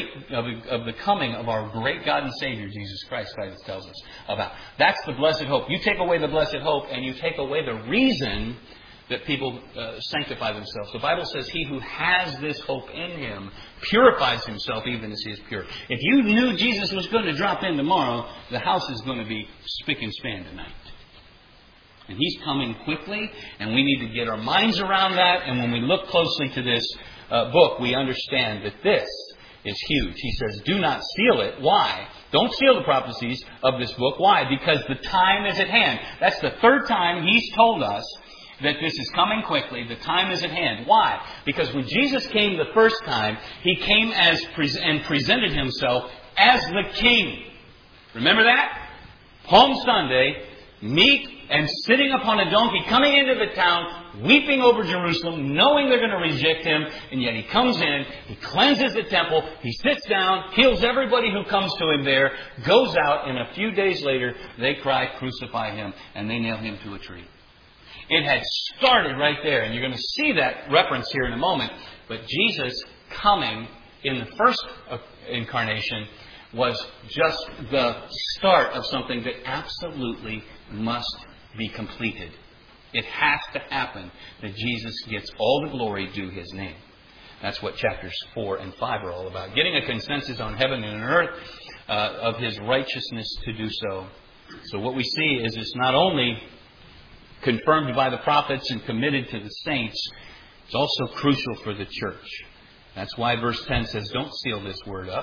the coming of our great God and Savior, Jesus Christ, Titus tells us about. That's the blessed hope. You take away the blessed hope and you take away the reason that people sanctify themselves. The Bible says he who has this hope in him purifies himself even as he is pure. If you knew Jesus was going to drop in tomorrow, the house is going to be spick and span tonight. And He's coming quickly, and we need to get our minds around that. And when we look closely to this book, we understand that this is huge. He says, do not seal it. Why? Don't seal the prophecies of this book. Why? Because the time is at hand. That's the 3rd time He's told us that this is coming quickly. The time is at hand. Why? Because when Jesus came the first time, He came and presented Himself as the King. Remember that? Palm Sunday, meek and sitting upon a donkey, coming into the town, weeping over Jerusalem, knowing they're going to reject Him, and yet He comes in, He cleanses the temple, He sits down, heals everybody who comes to Him there, goes out, and a few days later, they cry, crucify Him, and they nail Him to a tree. It had started right there, and you're going to see that reference here in a moment, but Jesus coming in the first incarnation was just the start of something that absolutely must be completed. It has to happen that Jesus gets all the glory due His name. That's what chapters 4 and 5 are all about. Getting a consensus on heaven and earth of His righteousness to do so. So what we see is it's not only confirmed by the prophets and committed to the saints, it's also crucial for the church. That's why verse 10 says, don't seal this word up.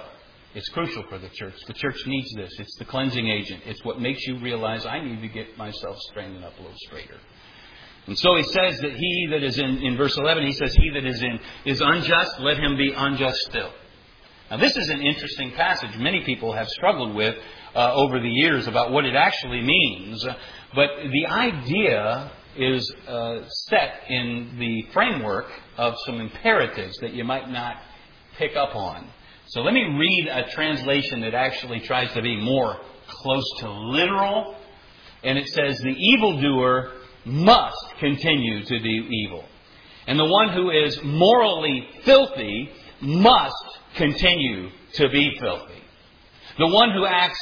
It's crucial for the church. The church needs this. It's the cleansing agent. It's what makes you realize I need to get myself straightened up a little straighter. And so he says that he that is in verse 11, he says, he that is unjust, let him be unjust still. Now this is an interesting passage. Many people have struggled with over the years about what it actually means. But the idea is set in the framework of some imperatives that you might not pick up on. So let me read a translation that actually tries to be more close to literal. And it says, the evildoer must continue to do evil. And the one who is morally filthy must continue to be filthy. The one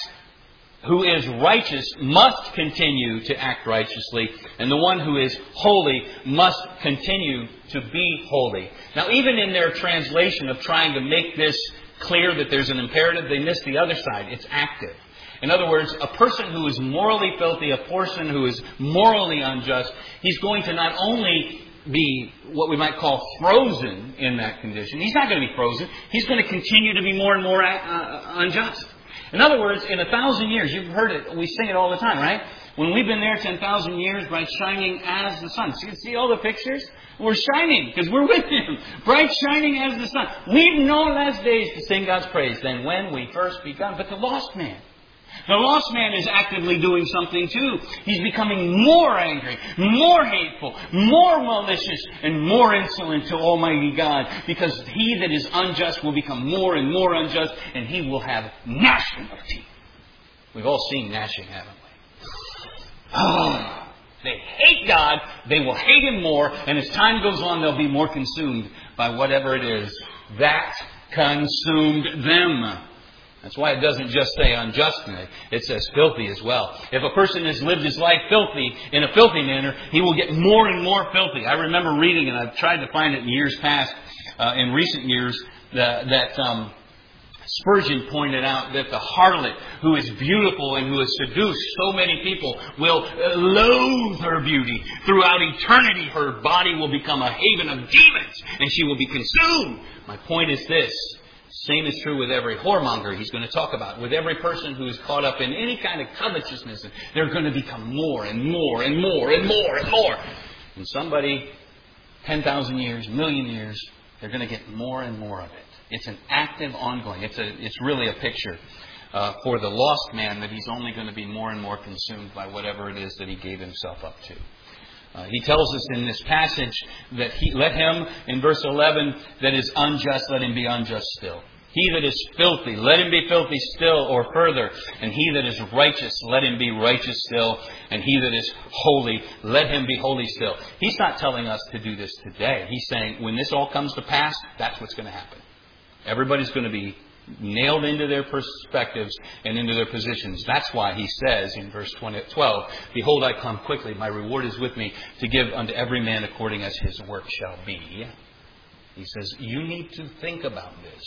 who is righteous must continue to act righteously. And the one who is holy must continue to be holy. Now, even in their translation of trying to make this clear that there's an imperative, they miss the other side. It's active. In other words, a person who is morally filthy, a person who is morally unjust, he's going to not only be what we might call frozen in that condition. He's not going to be frozen. He's going to continue to be more and more unjust. In other words, in 1,000 years, you've heard it, we sing it all the time, right? When we've been there 10,000 years, bright shining as the sun. So you can see all the pictures? We're shining because we're with Him. Bright shining as the sun. We've known last days to sing God's praise than when we first begun. But the lost man is actively doing something too. He's becoming more angry, more hateful, more malicious, and more insolent to Almighty God. Because he that is unjust will become more and more unjust, and he will have gnashing of teeth. We've all seen gnashing, haven't we? Oh, they hate God, they will hate Him more, and as time goes on, they'll be more consumed by whatever it is that consumed them. That's why it doesn't just say unjust, it says filthy as well. If a person has lived his life filthy, in a filthy manner, he will get more and more filthy. I remember reading, and I've tried to find it in years past, in recent years, that Spurgeon pointed out that the harlot who is beautiful and who has seduced so many people will loathe her beauty. Throughout eternity, her body will become a haven of demons, and she will be consumed. My point is this. Same is true with every whoremonger he's going to talk about. With every person who is caught up in any kind of covetousness, they're going to become more and more and more and more and more. And somebody, 10,000 years, a million years, they're going to get more and more of it. It's an active, ongoing. It's really a picture for the lost man that he's only going to be more and more consumed by whatever it is that he gave himself up to. He tells us in this passage that let him, in verse 11, that is unjust, let him be unjust still. He that is filthy, let him be filthy still or further. And he that is righteous, let him be righteous still. And he that is holy, let him be holy still. He's not telling us to do this today. He's saying when this all comes to pass, that's what's going to happen. Everybody's going to be nailed into their perspectives and into their positions. That's why he says in verse 12, behold, I come quickly. My reward is with me to give unto every man according as his work shall be. He says, you need to think about this.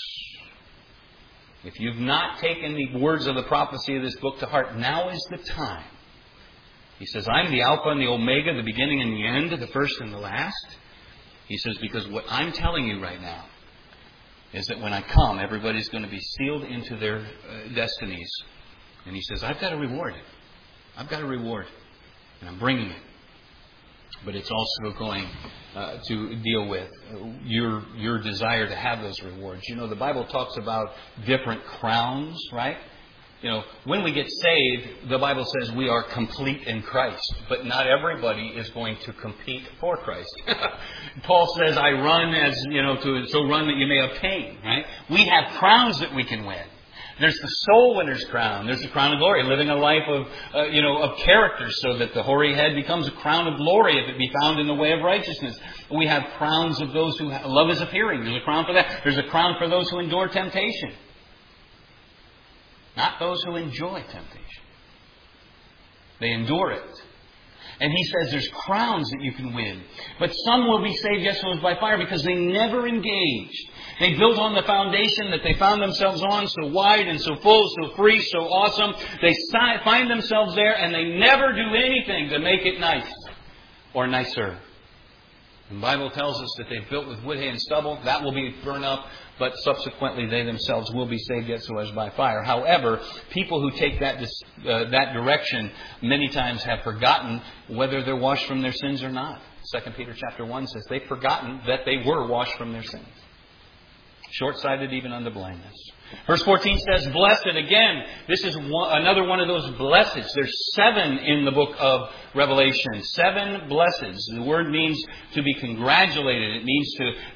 If you've not taken the words of the prophecy of this book to heart, now is the time. He says, I'm the Alpha and the Omega, the beginning and the end, the first and the last. He says, because what I'm telling you right now is that when I come, everybody's going to be sealed into their destinies. And he says, I've got a reward. I've got a reward. And I'm bringing it. But it's also going to deal with your desire to have those rewards. You know, the Bible talks about different crowns, right? You know, when we get saved, the Bible says we are complete in Christ. But not everybody is going to compete for Christ. Paul says, I run as, so run that you may obtain, right? We have crowns that we can win. There's the soul winner's crown. There's the crown of glory, living a life of character so that the hoary head becomes a crown of glory if it be found in the way of righteousness. We have crowns of those who love is appearing. There's a crown for that. There's a crown for those who endure temptation. Not those who enjoy temptation. They endure it. And he says there's crowns that you can win. But some will be saved, yes, those by fire, because they never engaged. They built on the foundation that they found themselves on, so wide and so full, so free, so awesome. They find themselves there and they never do anything to make it nice or nicer. The Bible tells us that they've built with wood, hay, and stubble. That will be burned up, but subsequently they themselves will be saved yet so as by fire. However, people who take that direction many times have forgotten whether they're washed from their sins or not. 2 Peter chapter 1 says they've forgotten that they were washed from their sins. Short-sighted even unto blindness. Verse 14 says, blessed. Again, this is another one of those blesseds. There's 7 in the book of Revelation. 7 blesseds. The word means to be congratulated. It means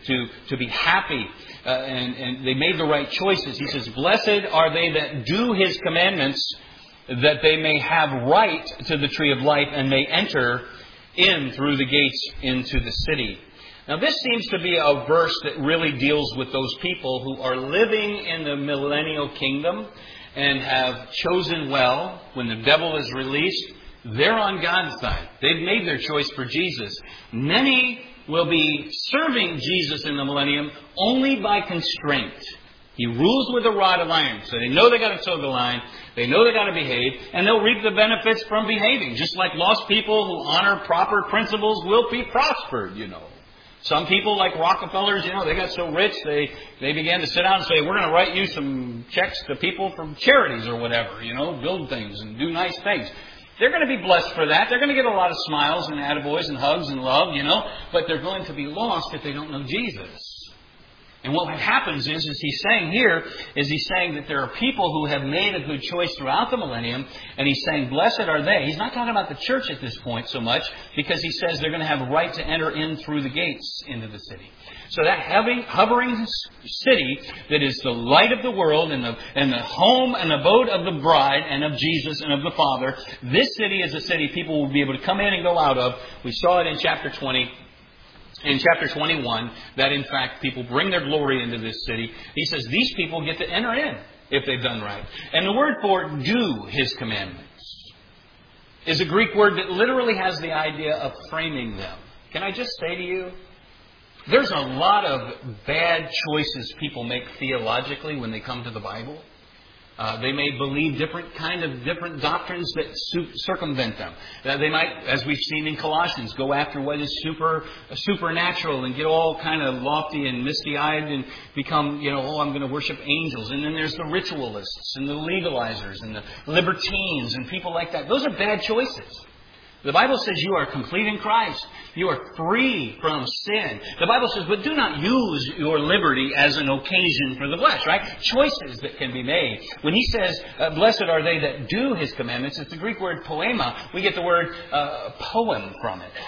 to be happy. And they made the right choices. He says, blessed are they that do His commandments, that they may have right to the tree of life and may enter in through the gates into the city. Now, this seems to be a verse that really deals with those people who are living in the millennial kingdom and have chosen well. When the devil is released, they're on God's side. They've made their choice for Jesus. Many will be serving Jesus in the millennium only by constraint. He rules with a rod of iron. So they know they got to toe the line. They know they got to behave. And they'll reap the benefits from behaving. Just like lost people who honor proper principles will be prospered, Some people, like Rockefellers, they got so rich, they began to sit down and say, we're going to write you some checks to people from charities or whatever, build things and do nice things. They're going to be blessed for that. They're going to get a lot of smiles and attaboys and hugs and love, but they're going to be lost if they don't know Jesus. And what happens is he's saying that there are people who have made a good choice throughout the millennium, and he's saying, blessed are they. He's not talking about the church at this point so much, because he says they're going to have a right to enter in through the gates into the city. So that hovering city that is the light of the world and the home and abode of the bride and of Jesus and of the Father, this city is a city people will be able to come in and go out of. We saw it in chapter 20. In chapter 21, that in fact people bring their glory into this city. He says these people get to enter in if they've done right. And the word for do His commandments is a Greek word that literally has the idea of framing them. Can I just say to you, there's a lot of bad choices people make theologically when they come to the Bible. They may believe different doctrines that circumvent them. They might, as we've seen in Colossians, go after what is supernatural and get all kind of lofty and misty-eyed and become, I'm going to worship angels. And then there's the ritualists and the legalizers and the libertines and people like that. Those are bad choices. The Bible says you are complete in Christ. You are free from sin. The Bible says, but do not use your liberty as an occasion for the flesh, right? Choices that can be made. When he says, blessed are they that do His commandments, it's the Greek word poema. We get the word poem from it.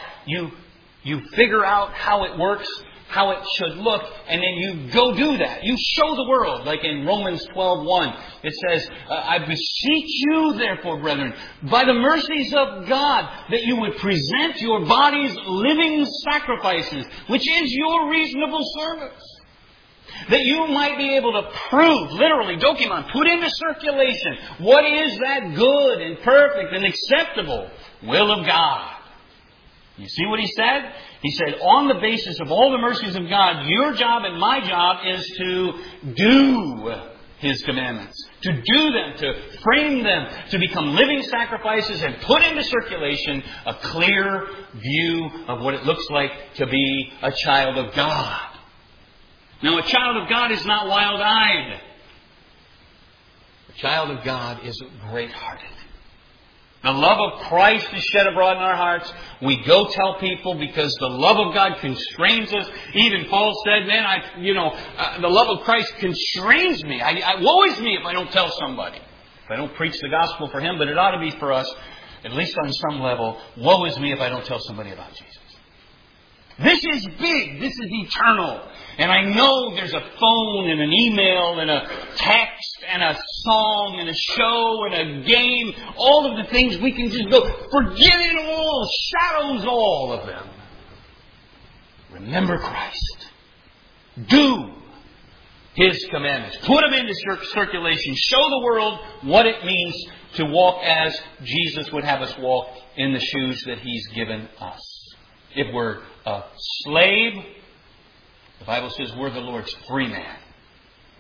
You figure out how it works, how it should look, and then you go do that. You show the world, like in Romans 12:1. It says, I beseech you, therefore, brethren, by the mercies of God, that you would present your bodies living sacrifices, which is your reasonable service. That you might be able to prove, literally, dokimon, put into circulation, what is that good and perfect and acceptable will of God. You see what he said? He said, on the basis of all the mercies of God, your job and my job is to do His commandments. To do them, to frame them, to become living sacrifices and put into circulation a clear view of what it looks like to be a child of God. Now, a child of God is not wild-eyed. A child of God is great-hearted. The love of Christ is shed abroad in our hearts. We go tell people because the love of God constrains us. Even Paul said, the love of Christ constrains me. Woe is me if I don't tell somebody. If I don't preach the gospel for him, but it ought to be for us, at least on some level. Woe is me if I don't tell somebody about Jesus. This is big. This is eternal. And I know there's a phone and an email and a text and a song and a show and a game. All of the things we can just go, forget it all, shadows all of them. Remember Christ. Do His commandments. Put them into circulation. Show the world what it means to walk as Jesus would have us walk in the shoes that He's given us. If we're a slave, the Bible says we're the Lord's free man.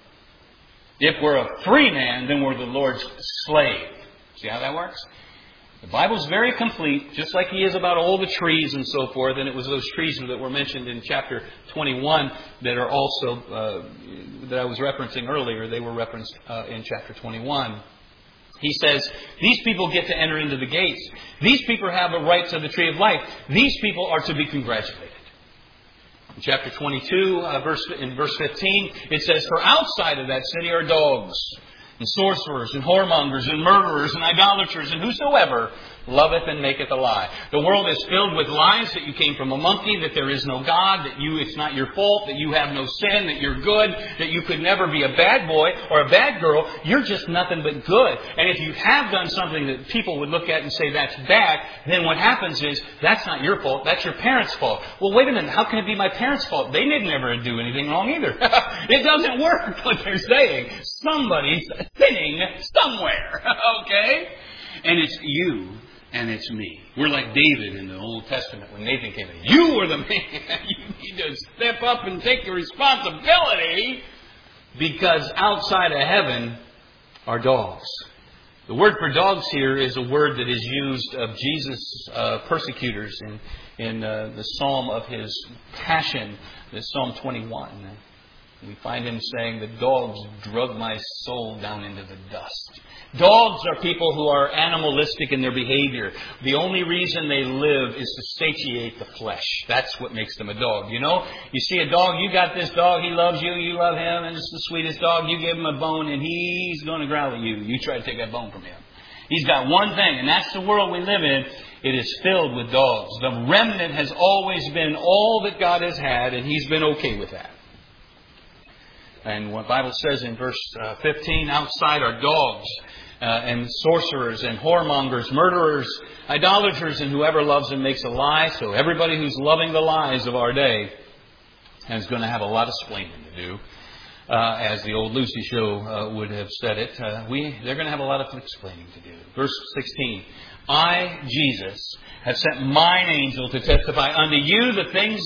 If we're a free man, then we're the Lord's slave. See how that works? The Bible's very complete, just like He is about all the trees and so forth. And it was those trees that were mentioned in chapter 21 that are also, that I was referencing earlier. They were referenced in chapter 21. He says, these people get to enter into the gates. These people have a right to the tree of life. These people are to be congratulated. In chapter 22, in verse 15, it says, for outside of that city are dogs, and sorcerers, and whoremongers, and murderers, and idolaters, and whosoever loveth and maketh a lie. The world is filled with lies, that you came from a monkey, that there is no God, that it's not your fault, that you have no sin, that you're good, that you could never be a bad boy or a bad girl. You're just nothing but good. And if you have done something that people would look at and say that's bad, then what happens is that's not your fault, that's your parents' fault. Well, wait a minute, how can it be my parents' fault? They didn't ever do anything wrong either. It doesn't work what they're saying. Somebody's sinning somewhere. Okay? And it's you. And it's me. We're like David in the Old Testament when Nathan came in. You are the man. You need to step up and take your responsibility, because outside of heaven are dogs. The word for dogs here is a word that is used of Jesus' persecutors in the psalm of His passion, the Psalm 21. We find Him saying, the dogs drug my soul down into the dust. Dogs are people who are animalistic in their behavior. The only reason they live is to satiate the flesh. That's what makes them a dog. You know, you see a dog, you got this dog, he loves you, you love him, and it's the sweetest dog. You give him a bone and he's going to growl at you. You try to take that bone from him. He's got one thing, and that's the world we live in. It is filled with dogs. The remnant has always been all that God has had, and He's been okay with that. And what the Bible says in verse 15, outside are dogs, and sorcerers, and whoremongers, murderers, idolaters, and whoever loves and makes a lie. So everybody who's loving the lies of our day is going to have a lot of explaining to do. As the old Lucy show would have said it, they're going to have a lot of explaining to do. Verse 16, I, Jesus, have sent mine angel to testify unto you the things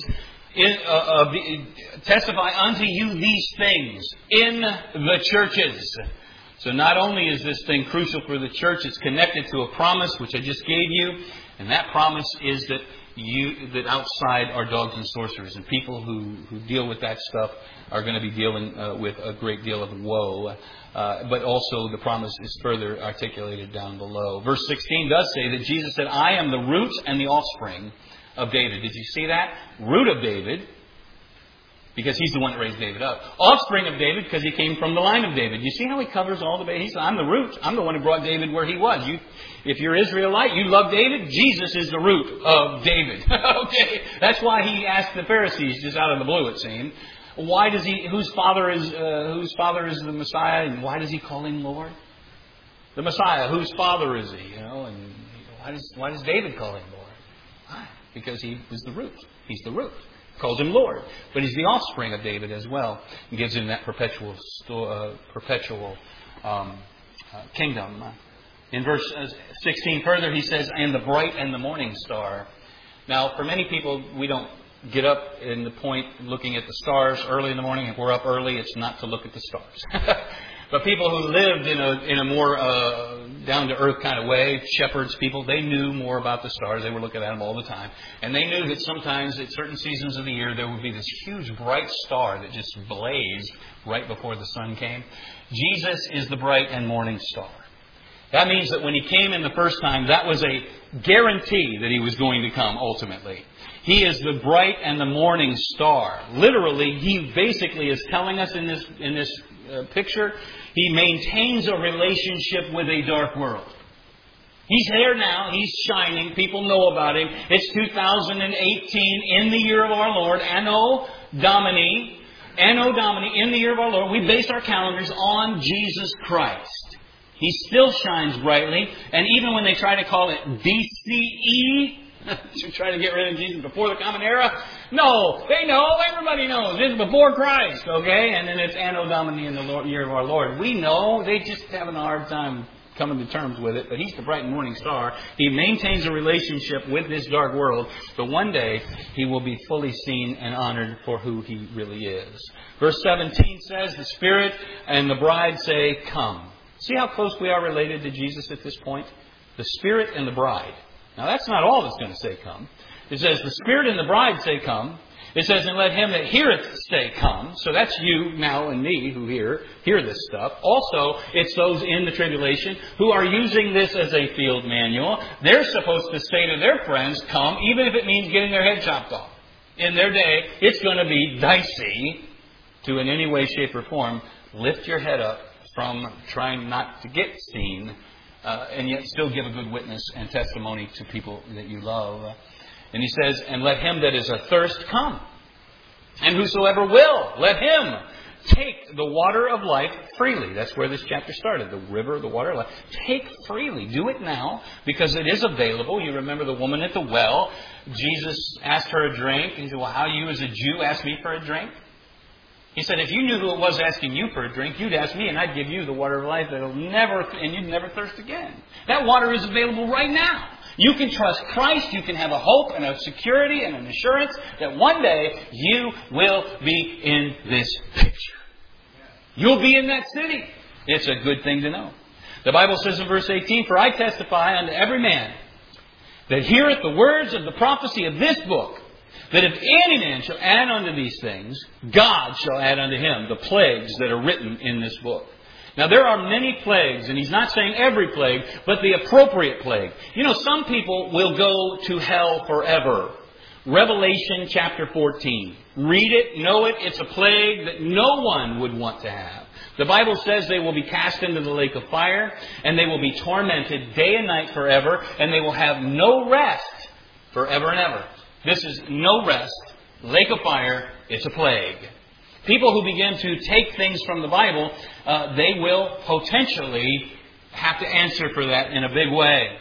testify unto you these things in the churches. So not only is this thing crucial for the church, it's connected to a promise which I just gave you, and that promise is that outside are dogs and sorcerers, and people who deal with that stuff are going to be dealing with a great deal of woe. But also the promise is further articulated down below. Verse 16 does say that Jesus said, I am the root and the offspring of David. Did you see that? Root of David, because He's the one that raised David up. Offspring of David, because He came from the line of David. You see how He covers all the bases? I'm the root. I'm the one who brought David where he was. If you're Israelite, you love David. Jesus is the root of David. Okay? That's why He asked the Pharisees, just out of the blue it seemed, why does whose father is the Messiah, and why does He call Him Lord? The Messiah, whose father is He? And why does David call Him Lord? Why? Because He was the root. He's the root. Calls Him Lord. But He's the offspring of David as well. And gives Him that perpetual kingdom. In verse 16 further, He says, and the bright and the morning star. Now, for many people, we don't get up in the point looking at the stars early in the morning. If we're up early, it's not to look at the stars. But people who lived in a more down-to-earth kind of way, shepherds people, they knew more about the stars. They were looking at them all the time. And they knew that sometimes at certain seasons of the year, there would be this huge bright star that just blazed right before the sun came. Jesus is the bright and morning star. That means that when He came in the first time, that was a guarantee that He was going to come ultimately. He is the bright and the morning star. Literally, He basically is telling us in this picture, He maintains a relationship with a dark world. He's there now. He's shining. People know about Him. It's 2018 in the year of our Lord, Anno Domini, in the year of our Lord. We base our calendars on Jesus Christ. He still shines brightly. And even when they try to call it BCE, to try to get rid of Jesus before the Common Era, no, they know, everybody knows. This is before Christ, okay? And then it's Anno Domini in the year of our Lord. We know, they just having a hard time coming to terms with it, but He's the bright and morning star. He maintains a relationship with this dark world, but one day He will be fully seen and honored for who He really is. Verse 17 says, the Spirit and the bride say, come. See how close we are related to Jesus at this point? The the Spirit and the bride. Now that's not all that's going to say come. It says the Spirit and the bride say come. It says, and let him that heareth say come. So that's you now and me who hear this stuff. Also, it's those in the tribulation who are using this as a field manual. They're supposed to say to their friends, come, even if it means getting their head chopped off. In their day, it's going to be dicey to, in any way, shape, or form, lift your head up from trying not to get seen, and yet still give a good witness and testimony to people that you love. And he says, and let him that is athirst come. And whosoever will, let him take the water of life freely. That's where this chapter started, the river of the water of life. Take freely. Do it now, because it is available. You remember the woman at the well. Jesus asked her a drink. And he said, well, how you as a Jew ask me for a drink? He said, if you knew who it was asking you for a drink, you'd ask me and I'd give you the water of life and you'd never thirst again. That water is available right now. You can trust Christ. You can have a hope and a security and an assurance that one day you will be in this picture. You'll be in that city. It's a good thing to know. The Bible says in verse 18, for I testify unto every man that heareth the words of the prophecy of this book, that if any man shall add unto these things, God shall add unto him the plagues that are written in this book. Now, there are many plagues, and he's not saying every plague, but the appropriate plague. You know, some people will go to hell forever. Revelation chapter 14. Read it, know it. It's a plague that no one would want to have. The Bible says they will be cast into the lake of fire, and they will be tormented day and night forever, and they will have no rest forever and ever. This is no rest, lake of fire, it's a plague. People who begin to take things from the Bible, they will potentially have to answer for that in a big way.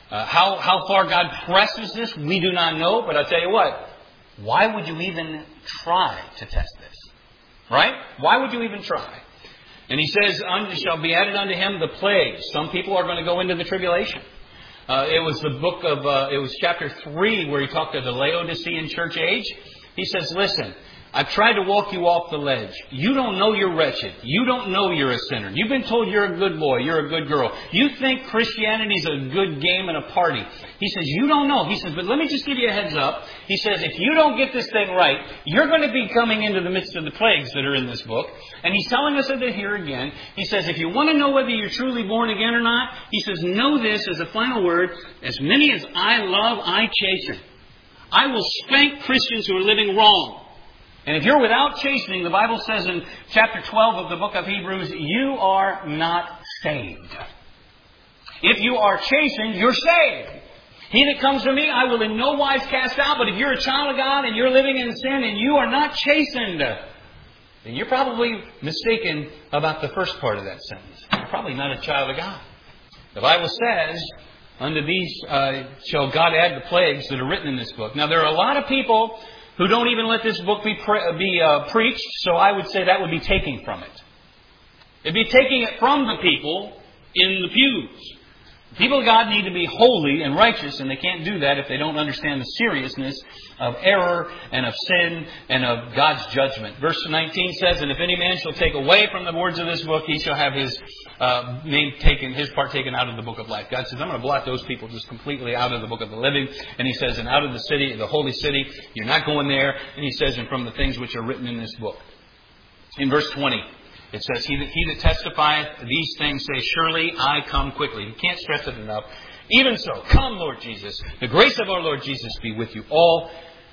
How far God presses this, we do not know. But I'll tell you what, why would you even try to test this? Right? Why would you even try? And he says, shall be added unto him the plagues. Some people are going to go into the tribulation. It was chapter 3 where he talked to the Laodicean church age. He says, listen, I've tried to walk you off the ledge. You don't know you're wretched. You don't know you're a sinner. You've been told you're a good boy. You're a good girl. You think Christianity's a good game and a party. He says, you don't know. He says, but let me just give you a heads up. He says, if you don't get this thing right, you're going to be coming into the midst of the plagues that are in this book. And he's telling us that here again. He says, if you want to know whether you're truly born again or not, he says, know this as a final word. As many as I love, I chasten. I will spank Christians who are living wrong. And if you're without chastening, the Bible says in chapter 12 of the book of Hebrews, you are not saved. If you are chastened, you're saved. He that comes to me, I will in no wise cast out. But if you're a child of God and you're living in sin and you are not chastened, then you're probably mistaken about the first part of that sentence. You're probably not a child of God. The Bible says, unto these shall God add the plagues that are written in this book. Now, there are a lot of people who don't even let this book be preached, so I would say that would be taking from it. It'd be taking it from the people in the pews. The people of God need to be holy and righteous, and they can't do that if they don't understand the seriousness of error and of sin and of God's judgment. Verse 19 says, and if any man shall take away from the words of this book, he shall have his part taken out of the book of life. God says, I'm going to blot those people just completely out of the book of the living. And he says, and out of the city, the holy city, you're not going there. And he says, and from the things which are written in this book. In verse 20, it says, he that testifieth these things say, surely I come quickly. You can't stress it enough. Even so, come, Lord Jesus. The grace of our Lord Jesus be with you all.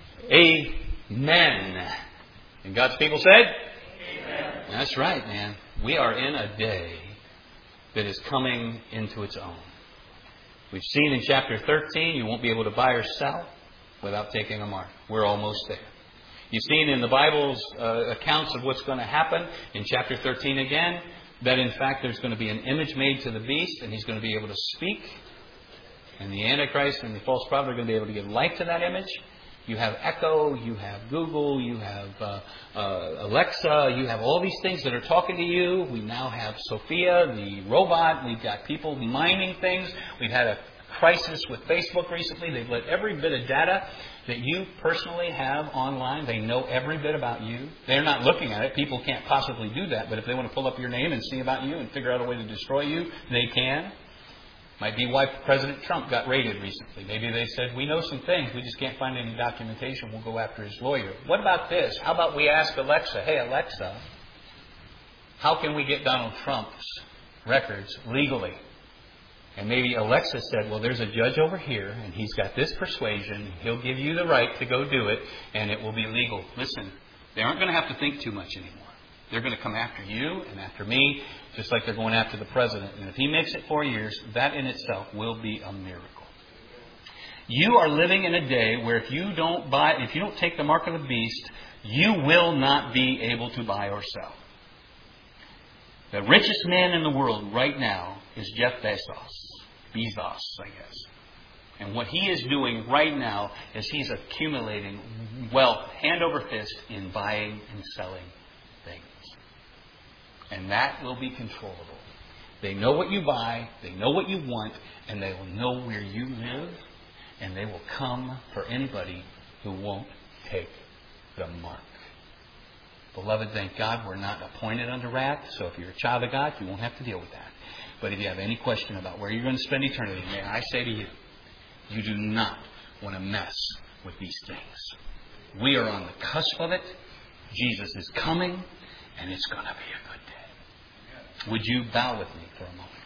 Amen. And God's people said? Amen. That's right, man. We are in a day that is coming into its own. We've seen in chapter 13, you won't be able to buy or sell without taking a mark. We're almost there. You've seen in the Bible's accounts of what's going to happen in chapter 13 again, that in fact there's going to be an image made to the beast and he's going to be able to speak. And the Antichrist and the false prophet are going to be able to give life to that image. You have Echo, you have Google, you have Alexa, you have all these things that are talking to you. We now have Sophia, the robot. We've got people mining things. We've had a crisis with Facebook recently. They've let every bit of data that you personally have online. They know every bit about you. They're not looking at it. People can't possibly do that. But if they want to pull up your name and see about you and figure out a way to destroy you, they can. Might be why President Trump got raided recently. Maybe they said, we know some things, we just can't find any documentation, we'll go after his lawyer. What about this? How about we ask Alexa, hey Alexa, how can we get Donald Trump's records legally? And maybe Alexa said, well, there's a judge over here, and he's got this persuasion, he'll give you the right to go do it, and it will be legal. Listen, they aren't going to have to think too much anymore. They're going to come after you and after me, just like they're going after the president. And if he makes it 4 years, that in itself will be a miracle. You are living in a day where if you don't take the mark of the beast, you will not be able to buy or sell. The richest man in the world right now is Jeff Bezos, I guess. And what he is doing right now is he's accumulating wealth hand over fist in buying and selling things. And that will be controllable. They know what you buy, they know what you want, and they will know where you live, and they will come for anybody who won't take the mark. Beloved, thank God we're not appointed under wrath, so if you're a child of God, you won't have to deal with that. But if you have any question about where you're going to spend eternity, may I say to you, you do not want to mess with these things. We are on the cusp of it. Jesus is coming, and it's going to be a good day. Would you bow with me for a moment?